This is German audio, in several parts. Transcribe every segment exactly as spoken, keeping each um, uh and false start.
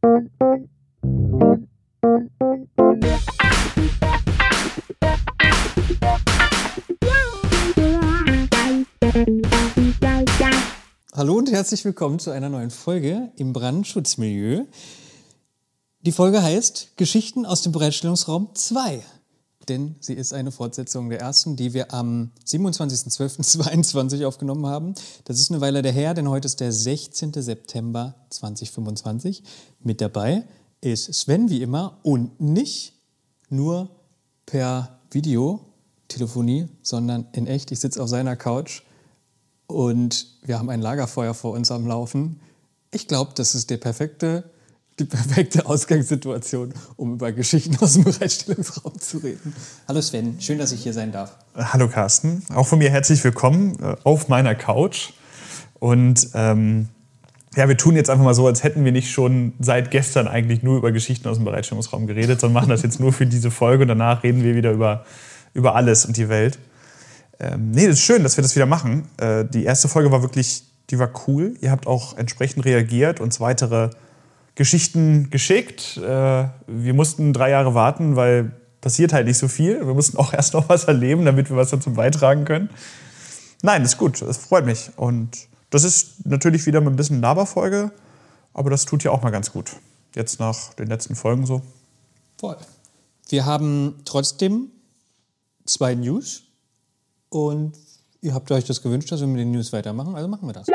Hallo und herzlich willkommen zu einer neuen Folge im Brandschutzmilieu. Die Folge heißt Geschichten aus dem Bereitstellungsraum zwei, denn sie ist eine Fortsetzung der ersten, die wir am siebenundzwanzigsten zwölften zweiundzwanzig aufgenommen haben. Das ist eine Weile daher, denn heute ist der sechzehnten September zweitausendfünfundzwanzig. Mit dabei ist Sven wie immer und nicht nur per Videotelefonie, sondern in echt. Ich sitze auf seiner Couch und wir haben ein Lagerfeuer vor uns am Laufen. Ich glaube, das ist der perfekte, die perfekte Ausgangssituation, um über Geschichten aus dem Bereitstellungsraum zu reden. Hallo Sven, schön, dass ich hier sein darf. Hallo Carsten, auch von mir herzlich willkommen äh, auf meiner Couch. Und ähm, ja, wir tun jetzt einfach mal so, als hätten wir nicht schon seit gestern eigentlich nur über Geschichten aus dem Bereitstellungsraum geredet, sondern machen das jetzt nur für diese Folge und danach reden wir wieder über, über alles und die Welt. Ähm, nee, das ist schön, dass wir das wieder machen. Äh, die erste Folge war wirklich, die war cool. Ihr habt auch entsprechend reagiert, uns weitere Geschichten geschickt. Äh, wir mussten drei Jahre warten, weil passiert halt nicht so viel. Wir mussten auch erst noch was erleben, damit wir was dazu beitragen können. Nein, das ist gut, das freut mich. Und das ist natürlich wieder mit ein bisschen Laberfolge, aber das tut ja auch mal ganz gut. Jetzt nach den letzten Folgen so. Voll. Wir haben trotzdem zwei News. Und ihr habt euch das gewünscht, dass wir mit den News weitermachen, also machen wir das.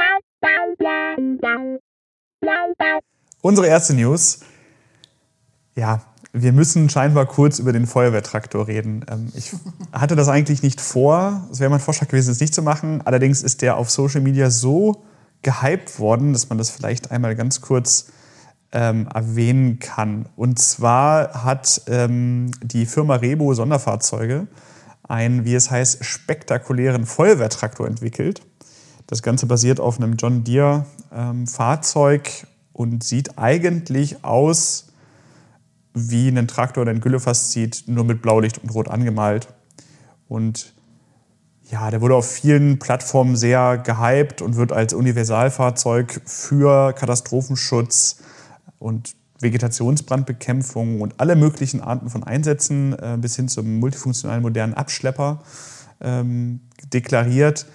Unsere erste News. Ja, wir müssen scheinbar kurz über den Feuerwehrtraktor reden. Ich hatte das eigentlich nicht vor. Es wäre mein Vorschlag gewesen, es nicht zu machen. Allerdings ist der auf Social Media so gehypt worden, dass man das vielleicht einmal ganz kurz ähm, erwähnen kann. Und zwar hat ähm, die Firma Rebo Sonderfahrzeuge einen, wie es heißt, spektakulären Feuerwehrtraktor entwickelt. Das Ganze basiert auf einem John Deere ähm, Fahrzeug und sieht eigentlich aus wie ein Traktor, der ein Güllefass zieht, nur mit Blaulicht und Rot angemalt. Und ja, der wurde auf vielen Plattformen sehr gehypt und wird als Universalfahrzeug für Katastrophenschutz und Vegetationsbrandbekämpfung und alle möglichen Arten von Einsätzen äh, bis hin zum multifunktionalen modernen Abschlepper ähm, deklariert.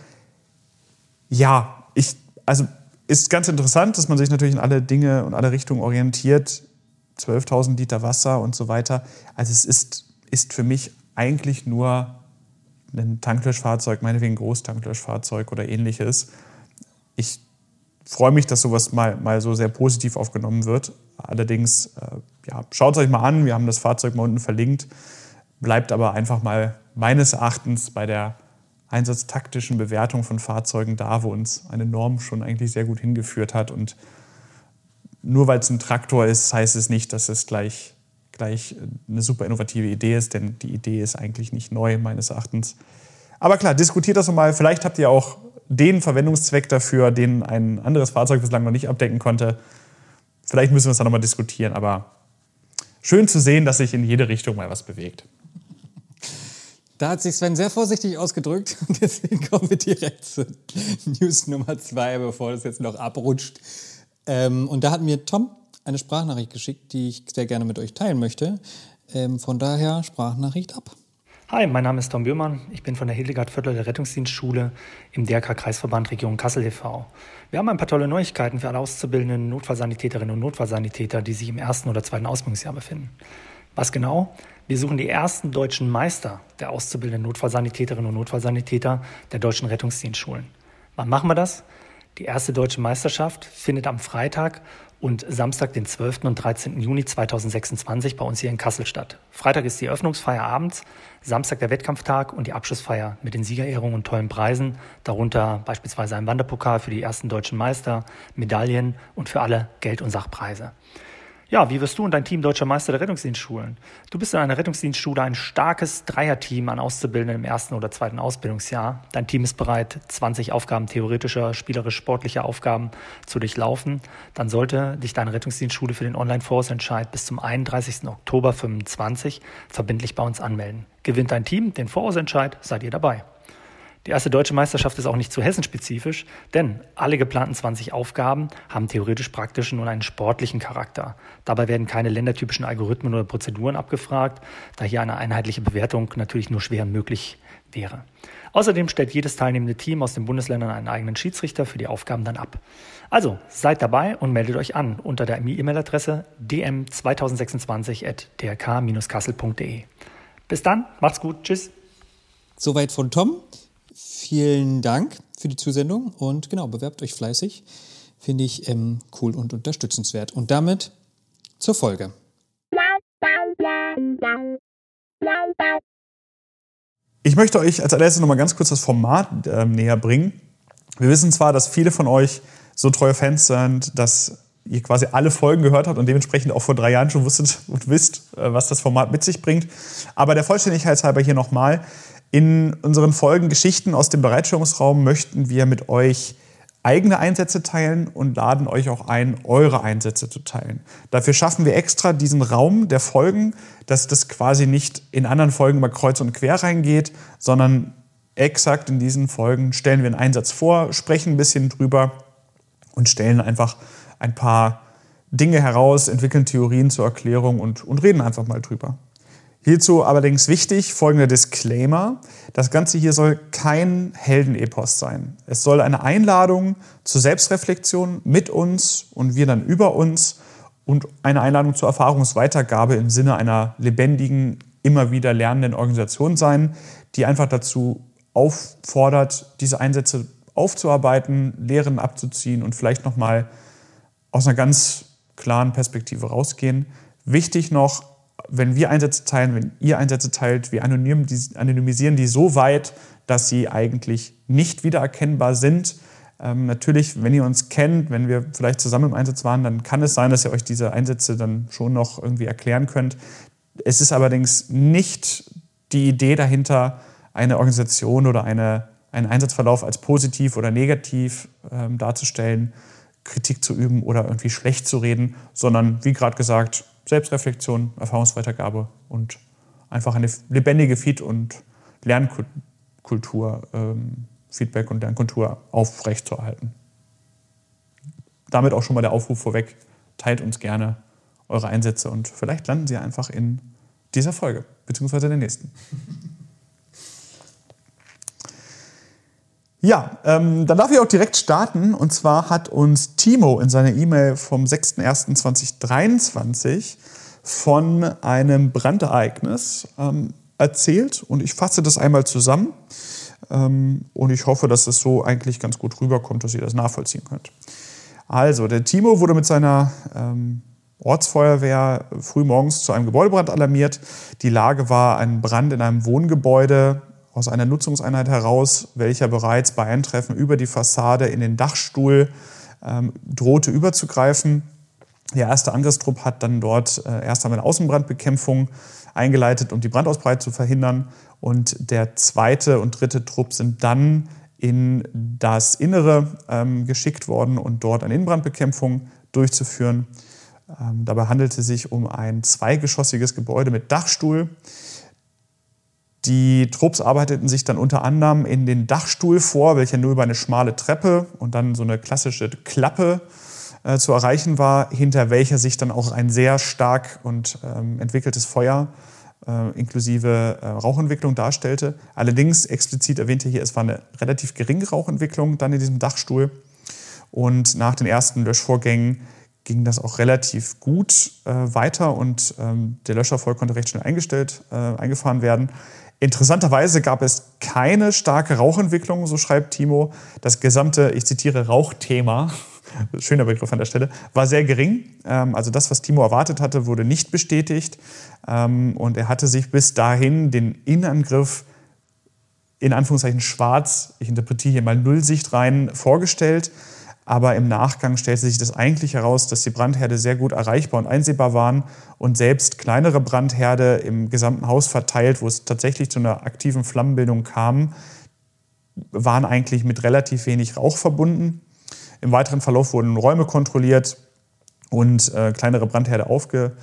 Ja, ich, also ist ganz interessant, dass man sich natürlich in alle Dinge und alle Richtungen orientiert. zwölftausend Liter Wasser und so weiter. Also es ist, ist für mich eigentlich nur ein Tanklöschfahrzeug, meinetwegen ein Großtanklöschfahrzeug oder ähnliches. Ich freue mich, dass sowas mal, mal so sehr positiv aufgenommen wird. Allerdings, äh, ja, schaut es euch mal an, wir haben das Fahrzeug mal unten verlinkt, bleibt aber einfach mal meines Erachtens bei der einsatztaktischen Bewertung von Fahrzeugen da, wo uns eine Norm schon eigentlich sehr gut hingeführt hat. Und nur weil es ein Traktor ist, heißt es nicht, dass es gleich, gleich eine super innovative Idee ist, denn die Idee ist eigentlich nicht neu, meines Erachtens. Aber klar, diskutiert das mal. Vielleicht habt ihr auch den Verwendungszweck dafür, den ein anderes Fahrzeug bislang noch nicht abdecken konnte. Vielleicht müssen wir es dann nochmal diskutieren, aber schön zu sehen, dass sich in jede Richtung mal was bewegt. Da hat sich Sven sehr vorsichtig ausgedrückt und deswegen kommen wir direkt zu News Nummer zwei, bevor das jetzt noch abrutscht. Ähm, und da hat mir Tom eine Sprachnachricht geschickt, die ich sehr gerne mit euch teilen möchte. Ähm, von daher Sprachnachricht ab. Hi, mein Name ist Tom Bührmann. Ich bin von der Hildegard Vöttler der Rettungsdienstschule im D R K-Kreisverband Region Kassel e V Wir haben ein paar tolle Neuigkeiten für alle auszubildenden Notfallsanitäterinnen und Notfallsanitäter, die sich im ersten oder zweiten Ausbildungsjahr befinden. Was genau? Wir suchen die ersten deutschen Meister der auszubildenden Notfallsanitäterinnen und Notfallsanitäter der deutschen Rettungsdienstschulen. Wann machen wir das? Die erste deutsche Meisterschaft findet am Freitag und Samstag, den zwölften und dreizehnten Juni zweitausendsechsundzwanzig bei uns hier in Kassel statt. Freitag ist die Eröffnungsfeier abends, Samstag der Wettkampftag und die Abschlussfeier mit den Siegerehrungen und tollen Preisen, darunter beispielsweise ein Wanderpokal für die ersten deutschen Meister, Medaillen und für alle Geld- und Sachpreise. Ja, wie wirst du und dein Team Deutscher Meister der Rettungsdienstschulen? Du bist in einer Rettungsdienstschule ein starkes Dreierteam an Auszubildenden im ersten oder zweiten Ausbildungsjahr. Dein Team ist bereit, zwanzig Aufgaben theoretischer, spielerisch-sportlicher Aufgaben zu durchlaufen. Dann sollte dich deine Rettungsdienstschule für den Online-Vorausentscheid bis zum einunddreißigsten Oktober fünfundzwanzig verbindlich bei uns anmelden. Gewinnt dein Team den Vorausentscheid, seid ihr dabei. Die erste deutsche Meisterschaft ist auch nicht zu hessenspezifisch, denn alle geplanten zwanzig Aufgaben haben theoretisch-praktischen und einen sportlichen Charakter. Dabei werden keine ländertypischen Algorithmen oder Prozeduren abgefragt, da hier eine einheitliche Bewertung natürlich nur schwer möglich wäre. Außerdem stellt jedes teilnehmende Team aus den Bundesländern einen eigenen Schiedsrichter für die Aufgaben dann ab. Also seid dabei und meldet euch an unter der E-Mail-Adresse d m zwanzig sechsundzwanzig at d r k dash kassel punkt d e. Bis dann, macht's gut, tschüss. Soweit von Tom. Vielen Dank für die Zusendung und genau, bewerbt euch fleißig. Finde ich ähm, cool und unterstützenswert. Und damit zur Folge. Ich möchte euch als allererstes noch mal ganz kurz das Format äh, näher bringen. Wir wissen zwar, dass viele von euch so treue Fans sind, dass ihr quasi alle Folgen gehört habt und dementsprechend auch vor drei Jahren schon wusstet und wisst, äh, was das Format mit sich bringt. Aber der Vollständigkeit halber hier nochmal. In unseren Folgen Geschichten aus dem Bereitstellungsraum möchten wir mit euch eigene Einsätze teilen und laden euch auch ein, eure Einsätze zu teilen. Dafür schaffen wir extra diesen Raum der Folgen, dass das quasi nicht in anderen Folgen mal kreuz und quer reingeht, sondern exakt in diesen Folgen stellen wir einen Einsatz vor, sprechen ein bisschen drüber und stellen einfach ein paar Dinge heraus, entwickeln Theorien zur Erklärung und, und reden einfach mal drüber. Hierzu allerdings wichtig, folgender Disclaimer. Das Ganze hier soll kein Heldenepos sein. Es soll eine Einladung zur Selbstreflexion mit uns und wir dann über uns und eine Einladung zur Erfahrungsweitergabe im Sinne einer lebendigen, immer wieder lernenden Organisation sein, die einfach dazu auffordert, diese Einsätze aufzuarbeiten, Lehren abzuziehen und vielleicht nochmal aus einer ganz klaren Perspektive rausgehen. Wichtig noch, wenn wir Einsätze teilen, wenn ihr Einsätze teilt, wir anonymisieren die so weit, dass sie eigentlich nicht wiedererkennbar sind. Ähm, natürlich, wenn ihr uns kennt, wenn wir vielleicht zusammen im Einsatz waren, dann kann es sein, dass ihr euch diese Einsätze dann schon noch irgendwie erklären könnt. Es ist allerdings nicht die Idee dahinter, eine Organisation oder eine, einen Einsatzverlauf als positiv oder negativ ähm, darzustellen, Kritik zu üben oder irgendwie schlecht zu reden, sondern wie gerade gesagt, Selbstreflexion, Erfahrungsweitergabe und einfach eine lebendige Feed- und Lernkultur, ähm, Feedback- und Lernkultur aufrechtzuerhalten. Damit auch schon mal der Aufruf vorweg, teilt uns gerne eure Einsätze und vielleicht landen sie einfach in dieser Folge, beziehungsweise der nächsten. Ja, ähm, dann darf ich auch direkt starten. Und zwar hat uns Timo in seiner E-Mail vom sechster erster zweitausenddreiundzwanzig von einem Brandereignis ähm, erzählt. Und ich fasse das einmal zusammen. Ähm, und ich hoffe, dass es so eigentlich ganz gut rüberkommt, dass ihr das nachvollziehen könnt. Also, der Timo wurde mit seiner ähm, Ortsfeuerwehr frühmorgens zu einem Gebäudebrand alarmiert. Die Lage war ein Brand in einem Wohngebäude aus einer Nutzungseinheit heraus, welcher bereits bei Eintreffen über die Fassade in den Dachstuhl ähm, drohte überzugreifen. Der erste Angriffstrupp hat dann dort äh, erst einmal eine Außenbrandbekämpfung eingeleitet, um die Brandausbreitung zu verhindern. Und der zweite und dritte Trupp sind dann in das Innere ähm, geschickt worden und dort eine Innenbrandbekämpfung durchzuführen. Ähm, dabei handelte es sich um ein zweigeschossiges Gebäude mit Dachstuhl. Die Trupps arbeiteten sich dann unter anderem in den Dachstuhl vor, welcher nur über eine schmale Treppe und dann so eine klassische Klappe äh, zu erreichen war, hinter welcher sich dann auch ein sehr stark und ähm, entwickeltes Feuer äh, inklusive äh, Rauchentwicklung darstellte. Allerdings, explizit erwähnte hier, es war eine relativ geringe Rauchentwicklung dann in diesem Dachstuhl. Und nach den ersten Löschvorgängen ging das auch relativ gut äh, weiter und ähm, der Löscherfolg konnte recht schnell eingestellt, äh, eingefahren werden. Interessanterweise gab es keine starke Rauchentwicklung, so schreibt Timo. Das gesamte, ich zitiere, Rauchthema, schöner Begriff an der Stelle, war sehr gering. Ähm, also das, was Timo erwartet hatte, wurde nicht bestätigt. Ähm, und er hatte sich bis dahin den Innenangriff in Anführungszeichen schwarz, ich interpretiere hier mal Nullsicht rein, vorgestellt. Aber im Nachgang stellte sich das eigentlich heraus, dass die Brandherde sehr gut erreichbar und einsehbar waren und selbst kleinere Brandherde im gesamten Haus verteilt, wo es tatsächlich zu einer aktiven Flammenbildung kam, waren eigentlich mit relativ wenig Rauch verbunden. Im weiteren Verlauf wurden Räume kontrolliert und äh, kleinere Brandherde aufge,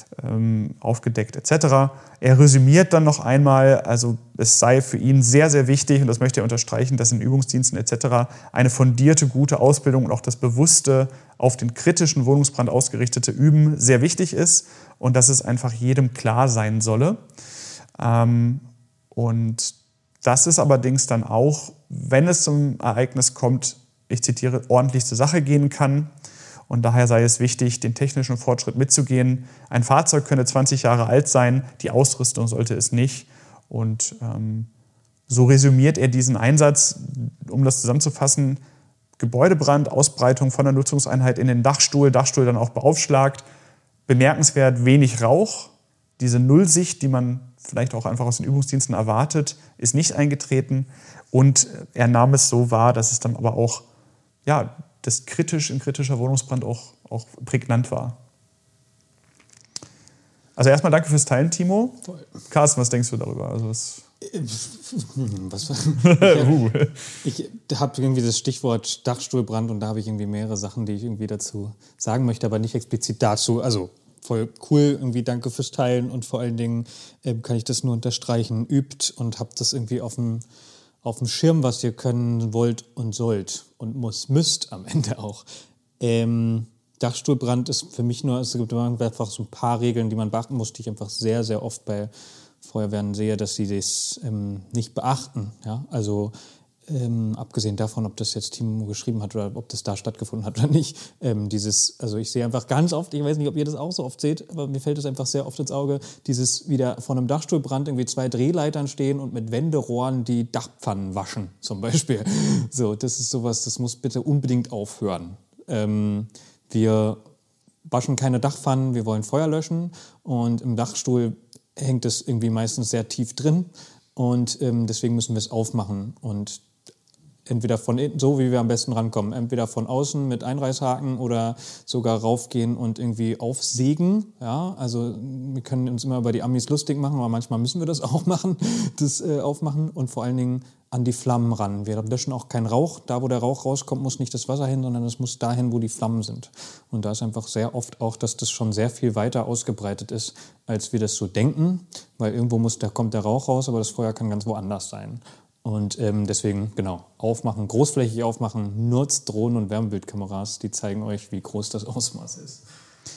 ähm, aufgedeckt et cetera. Er resümiert dann noch einmal, also es sei für ihn sehr, sehr wichtig, und das möchte er unterstreichen, dass in Übungsdiensten et cetera eine fundierte, gute Ausbildung und auch das bewusste, auf den kritischen Wohnungsbrand ausgerichtete Üben sehr wichtig ist und dass es einfach jedem klar sein solle. Ähm, und das ist allerdings dann auch, wenn es zum Ereignis kommt, ich zitiere, ordentlichste Sache gehen kann. Und daher sei es wichtig, den technischen Fortschritt mitzugehen. Ein Fahrzeug könne zwanzig Jahre alt sein, die Ausrüstung sollte es nicht. Und ähm, so resümiert er diesen Einsatz, um das zusammenzufassen: Gebäudebrand, Ausbreitung von der Nutzungseinheit in den Dachstuhl, Dachstuhl dann auch beaufschlagt. Bemerkenswert wenig Rauch. Diese Nullsicht, die man vielleicht auch einfach aus den Übungsdiensten erwartet, ist nicht eingetreten. Und er nahm es so wahr, dass es dann aber auch, ja, das kritisch in kritischer Wohnungsbrand auch, auch prägnant war. Also erstmal danke fürs Teilen, Timo. Voll. Carsten, was denkst du darüber? Also was was ich ich habe irgendwie das Stichwort Dachstuhlbrand und da habe ich irgendwie mehrere Sachen, die ich irgendwie dazu sagen möchte, aber nicht explizit dazu. Also voll cool, irgendwie danke fürs Teilen und vor allen Dingen äh, kann ich das nur unterstreichen, übt und habt das irgendwie auf dem auf dem Schirm, was ihr können wollt und sollt und muss, müsst am Ende auch. Ähm, Dachstuhlbrand ist für mich nur, es gibt einfach so ein paar Regeln, die man beachten muss, die ich einfach sehr, sehr oft bei Feuerwehren sehe, dass sie das ähm, nicht beachten. Ja? Also ähm, abgesehen davon, ob das jetzt Timo geschrieben hat oder ob das da stattgefunden hat oder nicht. Ähm, dieses, also ich sehe einfach ganz oft, ich weiß nicht, ob ihr das auch so oft seht, aber mir fällt es einfach sehr oft ins Auge, dieses wieder vor einem Dachstuhlbrand irgendwie zwei Drehleitern stehen und mit Wenderohren die Dachpfannen waschen zum Beispiel. So, das ist sowas, das muss bitte unbedingt aufhören. Ähm, wir waschen keine Dachpfannen, wir wollen Feuer löschen und im Dachstuhl hängt es irgendwie meistens sehr tief drin und ähm, deswegen müssen wir es aufmachen und entweder von innen, so wie wir am besten rankommen, entweder von außen mit Einreißhaken oder sogar raufgehen und irgendwie aufsägen. Ja, also wir können uns immer über die Amis lustig machen, aber manchmal müssen wir das auch machen, das äh, aufmachen und vor allen Dingen an die Flammen ran. Wir löschen auch keinen Rauch. Da, wo der Rauch rauskommt, muss nicht das Wasser hin, sondern es muss dahin, wo die Flammen sind. Und da ist einfach sehr oft auch, dass das schon sehr viel weiter ausgebreitet ist, als wir das so denken, weil irgendwo muss, da kommt der Rauch raus, aber das Feuer kann ganz woanders sein. Und ähm, deswegen, genau, aufmachen, großflächig aufmachen, nutzt Drohnen- und Wärmebildkameras, die zeigen euch, wie groß das Ausmaß ist.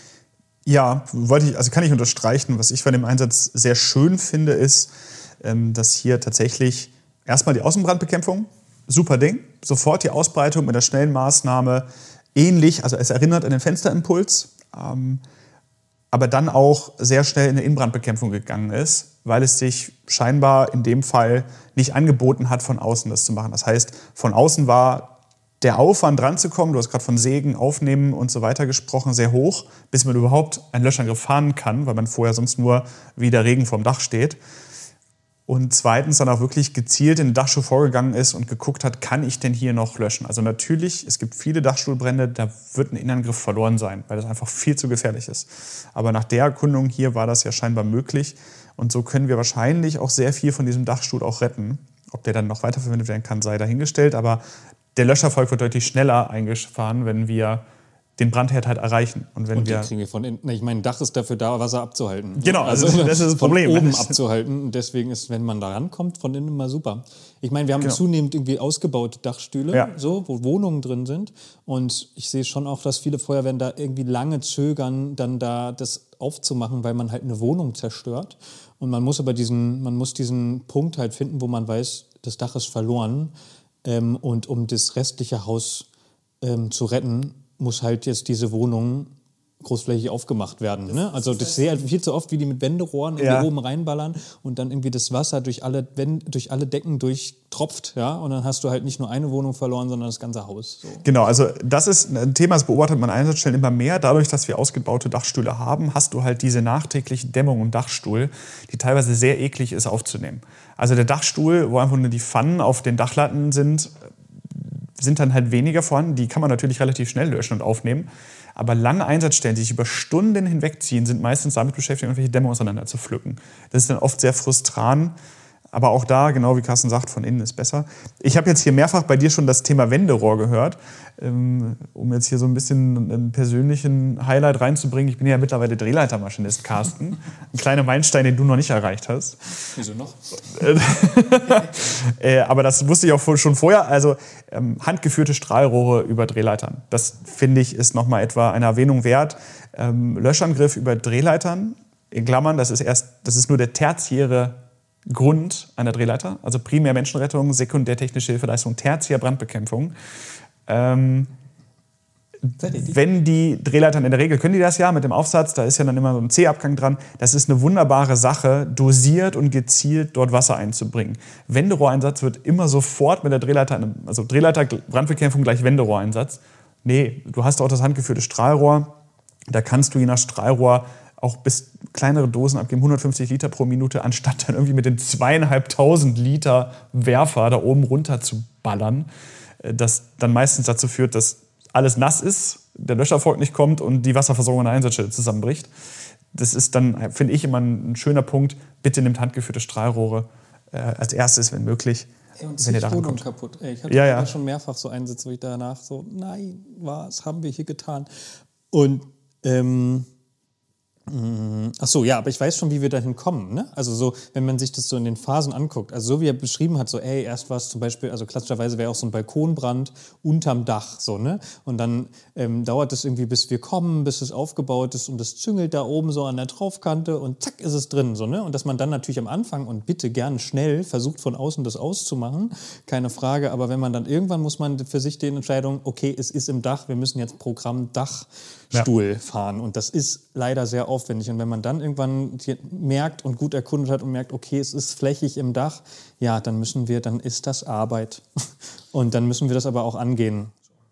Ja, wollte ich, also kann ich unterstreichen. Was ich bei dem Einsatz sehr schön finde, ist, ähm, dass hier tatsächlich erstmal die Außenbrandbekämpfung, super Ding, sofort die Ausbreitung mit der schnellen Maßnahme, ähnlich, also es erinnert an den Fensterimpuls, ähm, aber dann auch sehr schnell in eine Innenbrandbekämpfung gegangen ist, weil es sich scheinbar in dem Fall nicht angeboten hat, von außen das zu machen. Das heißt, von außen war der Aufwand dran zu kommen, du hast gerade von Sägen, Aufnehmen und so weiter gesprochen, sehr hoch, bis man überhaupt einen Löschangriff fahren kann, weil man vorher sonst nur wie der Regen vorm Dach steht. Und zweitens dann auch wirklich gezielt in den Dachstuhl vorgegangen ist und geguckt hat, kann ich denn hier noch löschen? Also natürlich, es gibt viele Dachstuhlbrände, da wird ein Innenangriff verloren sein, weil das einfach viel zu gefährlich ist. Aber nach der Erkundung hier war das ja scheinbar möglich. Und so können wir wahrscheinlich auch sehr viel von diesem Dachstuhl auch retten. Ob der dann noch weiterverwendet werden kann, sei dahingestellt. Aber der Löscherfolg wird deutlich schneller eingefahren, wenn wir den Brandherd halt erreichen. Und wenn und wir kriegen wir von innen, ich meine, ein Dach ist dafür da, Wasser abzuhalten. Genau, also, also das ist das von Problem. Oben abzuhalten. Und deswegen ist, wenn man da rankommt, von innen immer super. Ich meine, wir haben genau. zunehmend irgendwie ausgebaute Dachstühle, ja. so, wo Wohnungen drin sind. Und ich sehe schon auch, dass viele Feuerwehren da irgendwie lange zögern, dann da das aufzumachen, weil man halt eine Wohnung zerstört. Und man muss aber diesen, man muss diesen Punkt halt finden, wo man weiß, das Dach ist verloren. Ähm, und um das restliche Haus ähm, zu retten, muss halt jetzt diese Wohnung großflächig aufgemacht werden. Ne? Also das sehe halt viel zu oft, wie die mit Wenderohren ja. oben reinballern und dann irgendwie das Wasser durch alle, Wände, durch alle Decken durchtropft. Ja? Und dann hast du halt nicht nur eine Wohnung verloren, sondern das ganze Haus. So. Genau, also das ist ein Thema, das beobachtet man an Einsatzstellen immer mehr. Dadurch, dass wir ausgebaute Dachstühle haben, hast du halt diese nachträgliche Dämmung im Dachstuhl, die teilweise sehr eklig ist aufzunehmen. Also der Dachstuhl, wo einfach nur die Pfannen auf den Dachlatten sind, sind dann halt weniger vorhanden. Die kann man natürlich relativ schnell löschen und aufnehmen. Aber lange Einsatzstellen, die sich über Stunden hinwegziehen, sind meistens damit beschäftigt, irgendwelche Dämme auseinander zu pflücken. Das ist dann oft sehr frustrant. Aber auch da, genau wie Carsten sagt, von innen ist besser. Ich habe jetzt hier mehrfach bei dir schon das Thema Wenderohr gehört, ähm, um jetzt hier so ein bisschen einen persönlichen Highlight reinzubringen. Ich bin ja mittlerweile Drehleitermaschinist, Carsten. Ein kleiner Meilenstein, den du noch nicht erreicht hast. Wieso noch? äh, aber das wusste ich auch schon vorher. Also ähm, handgeführte Strahlrohre über Drehleitern. Das, finde ich, ist nochmal etwa eine Erwähnung wert. Ähm, Löschangriff über Drehleitern, in Klammern, das ist, erst, das ist nur der tertiäre Grund einer Drehleiter, also primär Menschenrettung, sekundär technische Hilfeleistung, tertiär Brandbekämpfung. Ähm, wenn die Drehleitern, in der Regel können die das ja mit dem Aufsatz, da ist ja dann immer so ein C-Abgang dran, das ist eine wunderbare Sache, dosiert und gezielt dort Wasser einzubringen. Wenderohreinsatz wird immer sofort mit der Drehleiter, also Drehleiter, Brandbekämpfung gleich Wenderohreinsatz. Nee, du hast auch das handgeführte Strahlrohr, da kannst du je nach Strahlrohr auch bis kleinere Dosen abgeben, hundertfünfzig Liter pro Minute, anstatt dann irgendwie mit den zweieinhalbtausend Liter Werfer da oben runter zu ballern, das dann meistens dazu führt, dass alles nass ist, der Löscherfolg nicht kommt und die Wasserversorgung an der Einsatzstelle zusammenbricht. Das ist dann, finde ich, immer ein schöner Punkt. Bitte nehmt handgeführte Strahlrohre äh, als erstes, wenn möglich. Ey, und wenn ihr daran kommt. Kaputt. Ey, ich hatte ja, ja. schon mehrfach so Einsätze, wo ich danach so, nein, was haben wir hier getan? Und ähm, ach so, ja, aber ich weiß schon, wie wir dahin kommen, ne? Also so, wenn man sich das so in den Phasen anguckt, also so wie er beschrieben hat, so ey, erst war es zum Beispiel, also klassischerweise wäre auch so ein Balkonbrand unterm Dach, so, ne? Und dann ähm, dauert es irgendwie, bis wir kommen, bis es aufgebaut ist und es züngelt da oben so an der Traufkante und zack ist es drin, so, ne? Und dass man dann natürlich am Anfang und bitte gern schnell versucht von außen das auszumachen, keine Frage, aber wenn man dann irgendwann muss man für sich die Entscheidung, okay, es ist im Dach, wir müssen jetzt Programm Dachstuhl ja. fahren und das ist leider sehr aufwendig. Und wenn man dann irgendwann merkt und gut erkundet hat und merkt, okay, es ist flächig im Dach, ja, dann müssen wir, dann ist das Arbeit. Und dann müssen wir das aber auch angehen.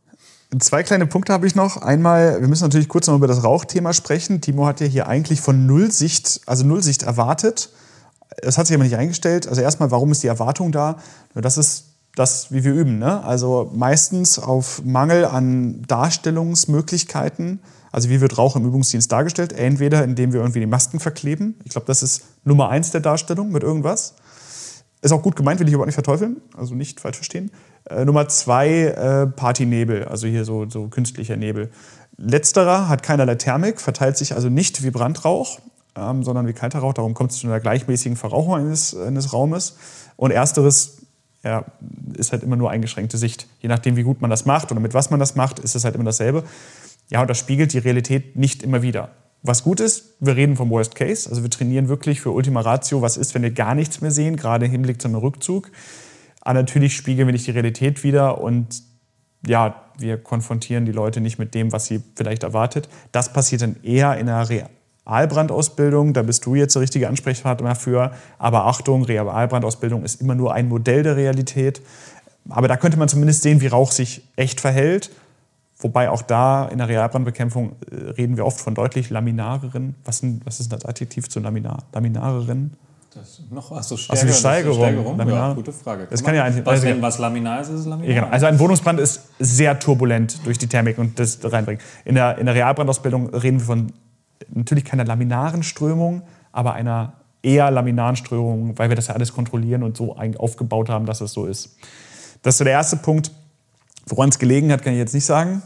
Zwei kleine Punkte habe ich noch. Einmal, wir müssen natürlich kurz noch über das Rauchthema sprechen. Timo hat ja hier eigentlich von Nullsicht, also Nullsicht erwartet. Das hat sich aber nicht eingestellt. Also erstmal, warum ist die Erwartung da? Das ist das, wie wir üben, ne? Also meistens auf Mangel an Darstellungsmöglichkeiten. Also wie wird Rauch im Übungsdienst dargestellt? Entweder indem wir irgendwie die Masken verkleben. Ich glaube, das ist Nummer eins der Darstellung mit irgendwas. Ist auch gut gemeint, will ich überhaupt nicht verteufeln. Also nicht falsch verstehen. Äh, Nummer zwei, äh, Partynebel. Also hier so, so künstlicher Nebel. Letzterer hat keinerlei Thermik, verteilt sich also nicht wie Brandrauch, ähm, sondern wie kalter Rauch. Darum kommt es zu einer gleichmäßigen Verrauchung eines, eines Raumes. Und ersteres ja, ist halt immer nur eingeschränkte Sicht. Je nachdem, wie gut man das macht oder mit was man das macht, ist es halt immer dasselbe. Ja, und das spiegelt die Realität nicht immer wider. Was gut ist, wir reden vom Worst Case. Also wir trainieren wirklich für Ultima Ratio, was ist, wenn wir gar nichts mehr sehen, gerade im Hinblick zu einem Rückzug. Aber natürlich spiegeln wir nicht die Realität wider und ja, wir konfrontieren die Leute nicht mit dem, was sie vielleicht erwartet. Das passiert dann eher in einer Realbrandausbildung. Da bist du jetzt der richtige Ansprechpartner für. Aber Achtung, Realbrandausbildung ist immer nur ein Modell der Realität. Aber da könnte man zumindest sehen, wie Rauch sich echt verhält. Wobei auch da in der Realbrandbekämpfung äh, reden wir oft von deutlich laminareren. Was, was ist das Adjektiv zu laminar? Laminareren? Das noch, ach so, Steigerung. Also Steigerung. Steigerung. Ja, gute Frage. Das kann ja eigentlich, was, wenn was laminar ist, ist es laminar. Ja, genau. Also ein Wohnungsbrand ist sehr turbulent durch die Thermik und das reinbringt. In der, in der Realbrandausbildung reden wir von natürlich keiner laminaren Strömung, aber einer eher laminaren Strömung, weil wir das ja alles kontrollieren und so aufgebaut haben, dass es so ist. Das ist so der erste Punkt. Woran es gelegen hat, kann ich jetzt nicht sagen.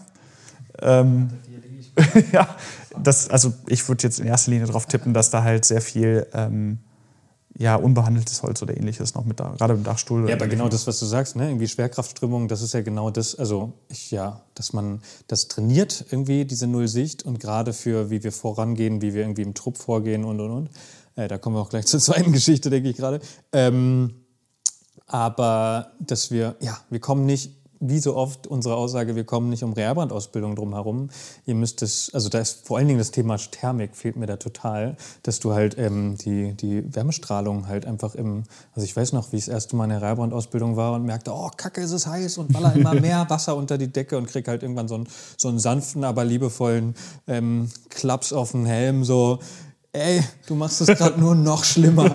Ähm, ja, das, also ich würde jetzt in erster Linie darauf tippen, dass da halt sehr viel ähm, ja, unbehandeltes Holz oder ähnliches noch mit da, gerade im Dachstuhl. Ja, aber genau das, was du sagst, ne? Irgendwie Schwerkraftströmung, das ist ja genau das, also ich, ja, dass man das trainiert irgendwie, diese Nullsicht und gerade für, wie wir vorangehen, wie wir irgendwie im Trupp vorgehen und, und, und. Äh, da kommen wir auch gleich zur zweiten Geschichte, denke ich gerade. Ähm, aber dass wir, ja, wir kommen nicht, wie so oft unsere Aussage, wir kommen nicht um Realbrandausbildung drum herum. Ihr müsst es, also da ist vor allen Dingen das Thema Thermik fehlt mir da total, dass du halt ähm, die, die Wärmestrahlung halt einfach im, also ich weiß noch, wie ich das erste Mal in der Realbrandausbildung war und merkte, oh Kacke, ist es heiß und baller immer mehr Wasser unter die Decke und krieg halt irgendwann so einen, so einen sanften, aber liebevollen ähm, Klaps auf den Helm, so, ey, du machst es gerade nur noch schlimmer.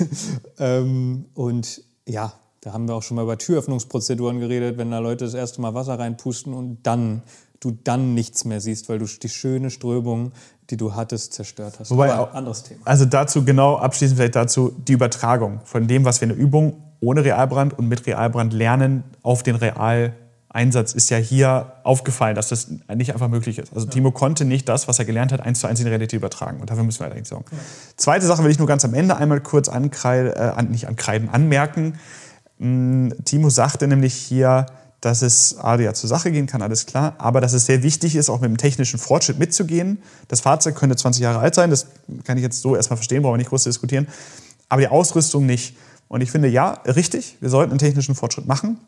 ähm, und ja, da haben wir auch schon mal über Türöffnungsprozeduren geredet, wenn da Leute das erste Mal Wasser reinpusten und dann du dann nichts mehr siehst, weil du die schöne Strömung, die du hattest, zerstört hast. Wobei, aber anderes Thema. Also dazu genau, abschließend vielleicht dazu, die Übertragung von dem, was wir in der Übung ohne Realbrand und mit Realbrand lernen, auf den Realeinsatz ist ja hier aufgefallen, dass das nicht einfach möglich ist. Also ja. Timo konnte nicht das, was er gelernt hat, eins zu eins in die Realität übertragen. Und dafür müssen wir halt eigentlich sorgen. Ja. Zweite Sache will ich nur ganz am Ende einmal kurz ankreiden, äh, nicht ankreiden, anmerken. Mm, Timo sagte nämlich hier, dass es A, ja zur Sache gehen kann, alles klar, aber dass es sehr wichtig ist, auch mit dem technischen Fortschritt mitzugehen. Das Fahrzeug könnte zwanzig Jahre alt sein, das kann ich jetzt so erstmal verstehen, brauchen wir nicht groß diskutieren, aber die Ausrüstung nicht. Und ich finde, ja, richtig, wir sollten einen technischen Fortschritt machen.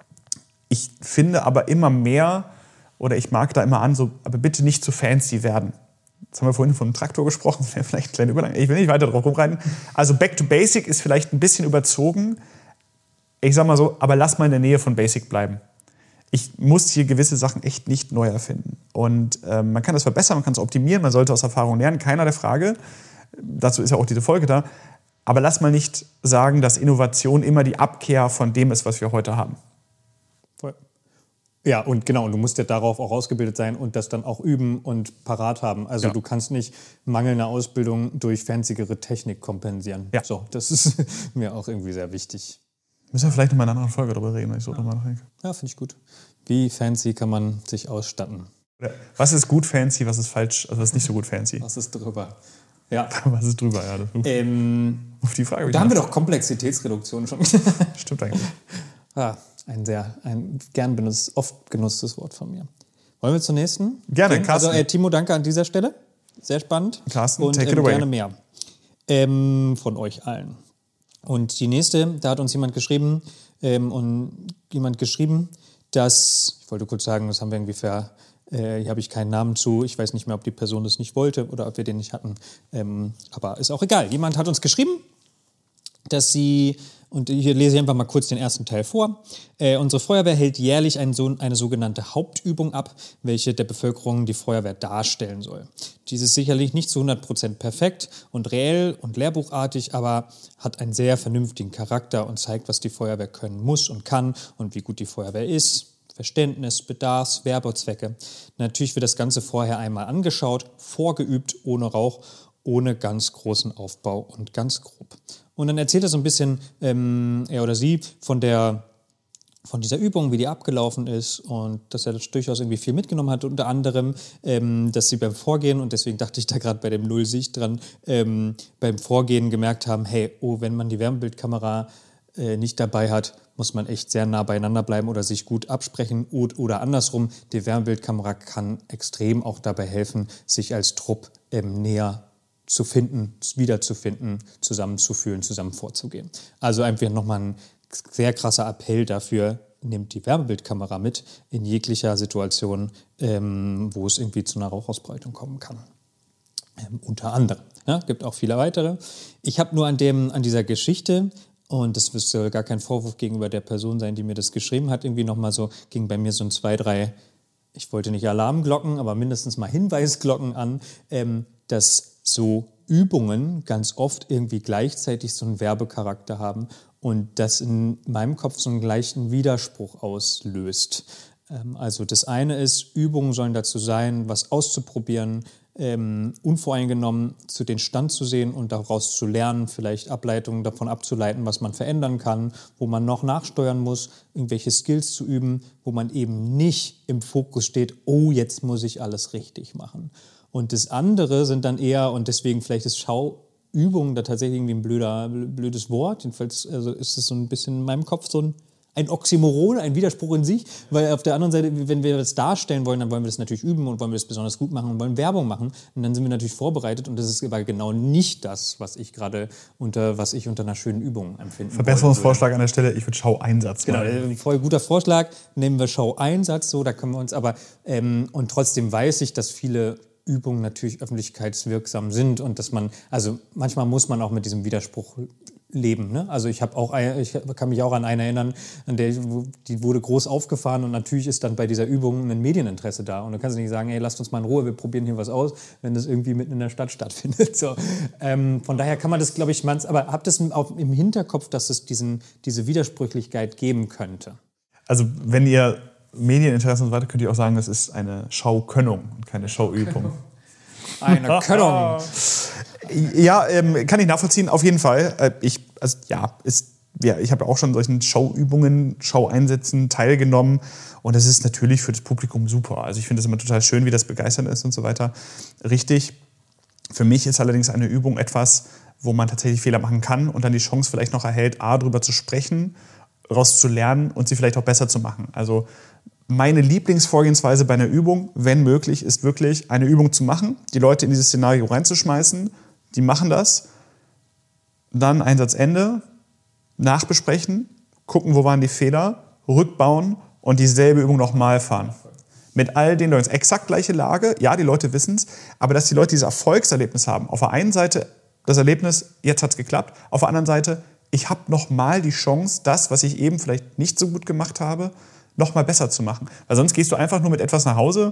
Ich finde aber immer mehr, oder ich mag da immer an, so, aber bitte nicht zu fancy werden. Jetzt haben wir vorhin von einem Traktor gesprochen, das wäre vielleicht ein kleiner Übergang. Ich will nicht weiter drauf rumreiten. Also Back to Basic ist vielleicht ein bisschen überzogen. Ich sag mal so, aber lass mal in der Nähe von Basic bleiben. Ich muss hier gewisse Sachen echt nicht neu erfinden. Und äh, man kann das verbessern, man kann es optimieren, man sollte aus Erfahrung lernen, keiner der Frage. Dazu ist ja auch diese Folge da. Aber lass mal nicht sagen, dass Innovation immer die Abkehr von dem ist, was wir heute haben. Voll. Ja, und genau, und du musst ja darauf auch ausgebildet sein und das dann auch üben und parat haben. Also ja. Du kannst nicht mangelnde Ausbildung durch fanzigere Technik kompensieren. Ja. So, das ist mir auch irgendwie sehr wichtig. Müssen wir vielleicht noch mal in einer anderen Folge darüber reden, wenn ich so ja. drüber nachdenke. Ja, finde ich gut. Wie fancy kann man sich ausstatten? Was ist gut fancy, was ist falsch, also was ist nicht so gut fancy? Was ist drüber? Ja. Was ist drüber, ja. Das ähm, auf die Frage. Da haben wir doch Komplexitätsreduktion schon. Stimmt eigentlich. Ah, ein sehr, ein gern benutzt, oft genutztes Wort von mir. Wollen wir zur nächsten? Gerne, Carsten. Also äh, Timo, danke an dieser Stelle. Sehr spannend. Carsten, und take ähm, it away. Gerne mehr ähm, von euch allen. Und die nächste, da hat uns jemand geschrieben, ähm, und jemand geschrieben, dass, ich wollte kurz sagen, das haben wir irgendwie ver, äh, hier habe ich keinen Namen zu, ich weiß nicht mehr, ob die Person das nicht wollte oder ob wir den nicht hatten, ähm, aber ist auch egal. Jemand hat uns geschrieben, dass sie, und hier lese ich einfach mal kurz den ersten Teil vor, äh, unsere Feuerwehr hält jährlich ein, so, eine sogenannte Hauptübung ab, welche der Bevölkerung die Feuerwehr darstellen soll. Dies ist sicherlich nicht zu hundert Prozent perfekt und reell und lehrbuchartig, aber hat einen sehr vernünftigen Charakter und zeigt, was die Feuerwehr können muss und kann und wie gut die Feuerwehr ist. Verständnis, Bedarfs-, Werbezwecke. Natürlich wird das Ganze vorher einmal angeschaut, vorgeübt, ohne Rauch, ohne ganz großen Aufbau und ganz grob. Und dann erzählt er so ein bisschen, ähm, er oder sie, von der von dieser Übung, wie die abgelaufen ist und dass er das durchaus irgendwie viel mitgenommen hat. Unter anderem, ähm, dass sie beim Vorgehen, und deswegen dachte ich da gerade bei dem Nullsicht dran, ähm, beim Vorgehen gemerkt haben, hey, oh, wenn man die Wärmebildkamera äh, nicht dabei hat, muss man echt sehr nah beieinander bleiben oder sich gut absprechen oder, oder andersrum. Die Wärmebildkamera kann extrem auch dabei helfen, sich als Trupp ähm, näher zu finden, wiederzufinden, zusammenzufühlen, zusammen vorzugehen. Also einfach nochmal ein sehr krasser Appell dafür, nehmt die Wärmebildkamera mit in jeglicher Situation, ähm, wo es irgendwie zu einer Rauchausbreitung kommen kann. Ähm, unter anderem. Ja, gibt auch viele weitere. Ich habe nur an, dem, an dieser Geschichte, und das soll gar kein Vorwurf gegenüber der Person sein, die mir das geschrieben hat, irgendwie nochmal so, ging bei mir so ein zwei, drei, ich wollte nicht Alarmglocken, aber mindestens mal Hinweisglocken an, ähm, dass so Übungen ganz oft irgendwie gleichzeitig so einen Werbecharakter haben und das in meinem Kopf so einen gleichen Widerspruch auslöst. Ähm, also das eine ist, Übungen sollen dazu sein, was auszuprobieren, ähm, unvoreingenommen zu den Stand zu sehen und daraus zu lernen, vielleicht Ableitungen davon abzuleiten, was man verändern kann, wo man noch nachsteuern muss, irgendwelche Skills zu üben, wo man eben nicht im Fokus steht, oh, jetzt muss ich alles richtig machen. Und das andere sind dann eher, und deswegen vielleicht ist Schauübung da tatsächlich irgendwie ein blöder, blödes Wort, jedenfalls also ist es so ein bisschen in meinem Kopf so ein, ein Oxymoron, ein Widerspruch in sich, weil auf der anderen Seite, wenn wir das darstellen wollen, dann wollen wir das natürlich üben und wollen wir das besonders gut machen und wollen Werbung machen und dann sind wir natürlich vorbereitet und das ist aber genau nicht das, was ich gerade unter, was ich unter einer schönen Übung empfinde. Verbesserungsvorschlag an der Stelle, ich würde Schaueinsatz machen. Genau, voll guter Vorschlag, nehmen wir Schaueinsatz, so, da können wir uns aber, ähm, und trotzdem weiß ich, dass viele Übungen natürlich öffentlichkeitswirksam sind und dass man, also manchmal muss man auch mit diesem Widerspruch leben. Ne? Also ich habe auch, ich kann mich auch an eine erinnern, an der die wurde groß aufgefahren und natürlich ist dann bei dieser Übung ein Medieninteresse da und du kannst nicht sagen, hey, lasst uns mal in Ruhe, wir probieren hier was aus, wenn das irgendwie mitten in der Stadt stattfindet. So. Ähm, von daher kann man das, glaube ich, man, aber habt es im Hinterkopf, dass es diesen, diese Widersprüchlichkeit geben könnte? Also wenn ihr Medieninteresse und so weiter könnte ich auch sagen, das ist eine Schaukönnung und keine Schauübung. Eine Könnung. Ja, ähm, kann ich nachvollziehen, auf jeden Fall. Äh, ich, also, ja, ist, ja, ich habe auch schon solchen Schauübungen, Schaueinsätzen teilgenommen und das ist natürlich für das Publikum super. Also ich finde es immer total schön, wie das begeisternd ist und so weiter. Richtig. Für mich ist allerdings eine Übung etwas, wo man tatsächlich Fehler machen kann und dann die Chance vielleicht noch erhält, A, darüber zu sprechen, raus zu lernen und sie vielleicht auch besser zu machen. Also meine Lieblingsvorgehensweise bei einer Übung, wenn möglich, ist wirklich eine Übung zu machen, die Leute in dieses Szenario reinzuschmeißen, die machen das, dann Einsatzende, nachbesprechen, gucken, wo waren die Fehler, rückbauen und dieselbe Übung nochmal fahren. Mit all den Leuten, exakt gleiche Lage, ja, die Leute wissen es, aber dass die Leute dieses Erfolgserlebnis haben. Auf der einen Seite das Erlebnis, jetzt hat es geklappt, auf der anderen Seite, ich habe nochmal die Chance, das, was ich eben vielleicht nicht so gut gemacht habe, nochmal besser zu machen. Weil sonst gehst du einfach nur mit etwas nach Hause,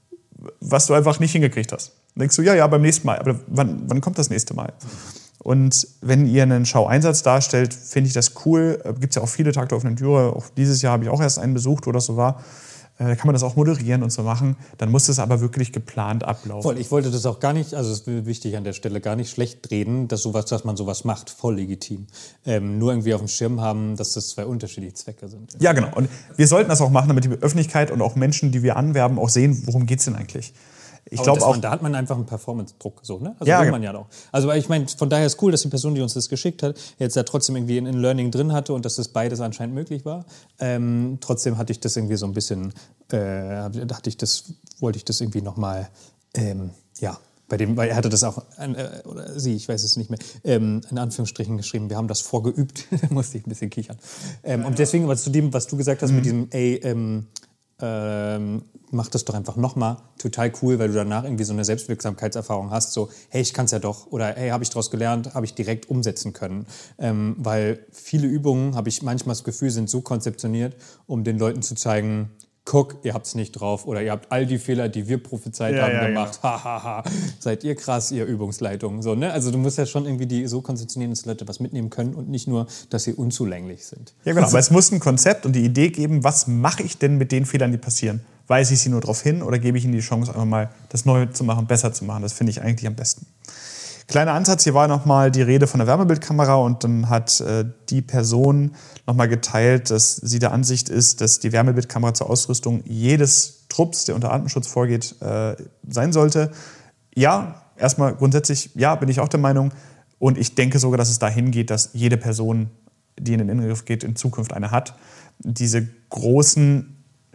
was du einfach nicht hingekriegt hast. Dann denkst du, ja, ja, beim nächsten Mal. Aber wann, wann kommt das nächste Mal? Und wenn ihr einen Schaueinsatz darstellt, finde ich das cool. Gibt es ja auch viele Tag der offenen Türe. Auch dieses Jahr habe ich auch erst einen besucht, wo das so war. Da kann man das auch moderieren und so machen. Dann muss es aber wirklich geplant ablaufen. Voll, ich wollte das auch gar nicht, also es ist wichtig an der Stelle, gar nicht schlecht reden, dass, sowas, dass man sowas macht, voll legitim. Ähm, nur irgendwie auf dem Schirm haben, dass das zwei unterschiedliche Zwecke sind. Ja, genau. Und wir sollten das auch machen, damit die Öffentlichkeit und auch Menschen, die wir anwerben, auch sehen, worum geht es denn eigentlich. Ich glaube auch, man, da hat man einfach einen Performance-Druck, so, ne? Also ja, will genau. man ja auch. Also ich meine, von daher ist cool, dass die Person, die uns das geschickt hat, jetzt da trotzdem irgendwie ein Learning drin hatte und dass das beides anscheinend möglich war. Ähm, trotzdem hatte ich das irgendwie so ein bisschen, äh, hatte ich das, wollte ich das irgendwie nochmal, ähm, ja, bei dem, weil er hatte das auch, äh, oder sie, ich weiß es nicht mehr, ähm, in Anführungsstrichen geschrieben, wir haben das vorgeübt, da musste ich ein bisschen kichern. Ähm, ja, und deswegen, aber zu dem, was du gesagt hast, mhm. mit diesem, ey, ähm, Ähm, mach das doch einfach nochmal, total cool, weil du danach irgendwie so eine Selbstwirksamkeitserfahrung hast, so, hey, ich kann es ja doch, oder hey, habe ich daraus gelernt, habe ich direkt umsetzen können. Ähm, weil viele Übungen, habe ich manchmal das Gefühl, sind so konzeptioniert, um den Leuten zu zeigen, guck, ihr habt es nicht drauf oder ihr habt all die Fehler, die wir prophezeit ja, haben, ja, gemacht. Ja. Ha, ha, ha. Seid ihr krass, ihr Übungsleitung. So, ne? Also du musst ja schon irgendwie die so konzeptionieren, dass die Leute was mitnehmen können und nicht nur, dass sie unzulänglich sind. Ja, genau. Aber es muss ein Konzept und die Idee geben, was mache ich denn mit den Fehlern, die passieren? Weise ich sie nur darauf hin oder gebe ich ihnen die Chance, einfach mal das Neu zu machen, besser zu machen? Das finde ich eigentlich am besten. Kleiner Ansatz, hier war nochmal die Rede von der Wärmebildkamera und dann hat äh, die Person nochmal geteilt, dass sie der Ansicht ist, dass die Wärmebildkamera zur Ausrüstung jedes Trupps, der unter Atemschutz vorgeht, äh, sein sollte. Ja, erstmal grundsätzlich, ja, bin ich auch der Meinung. Und ich denke sogar, dass es dahin geht, dass jede Person, die in den Innengriff geht, in Zukunft eine hat. Diese großen,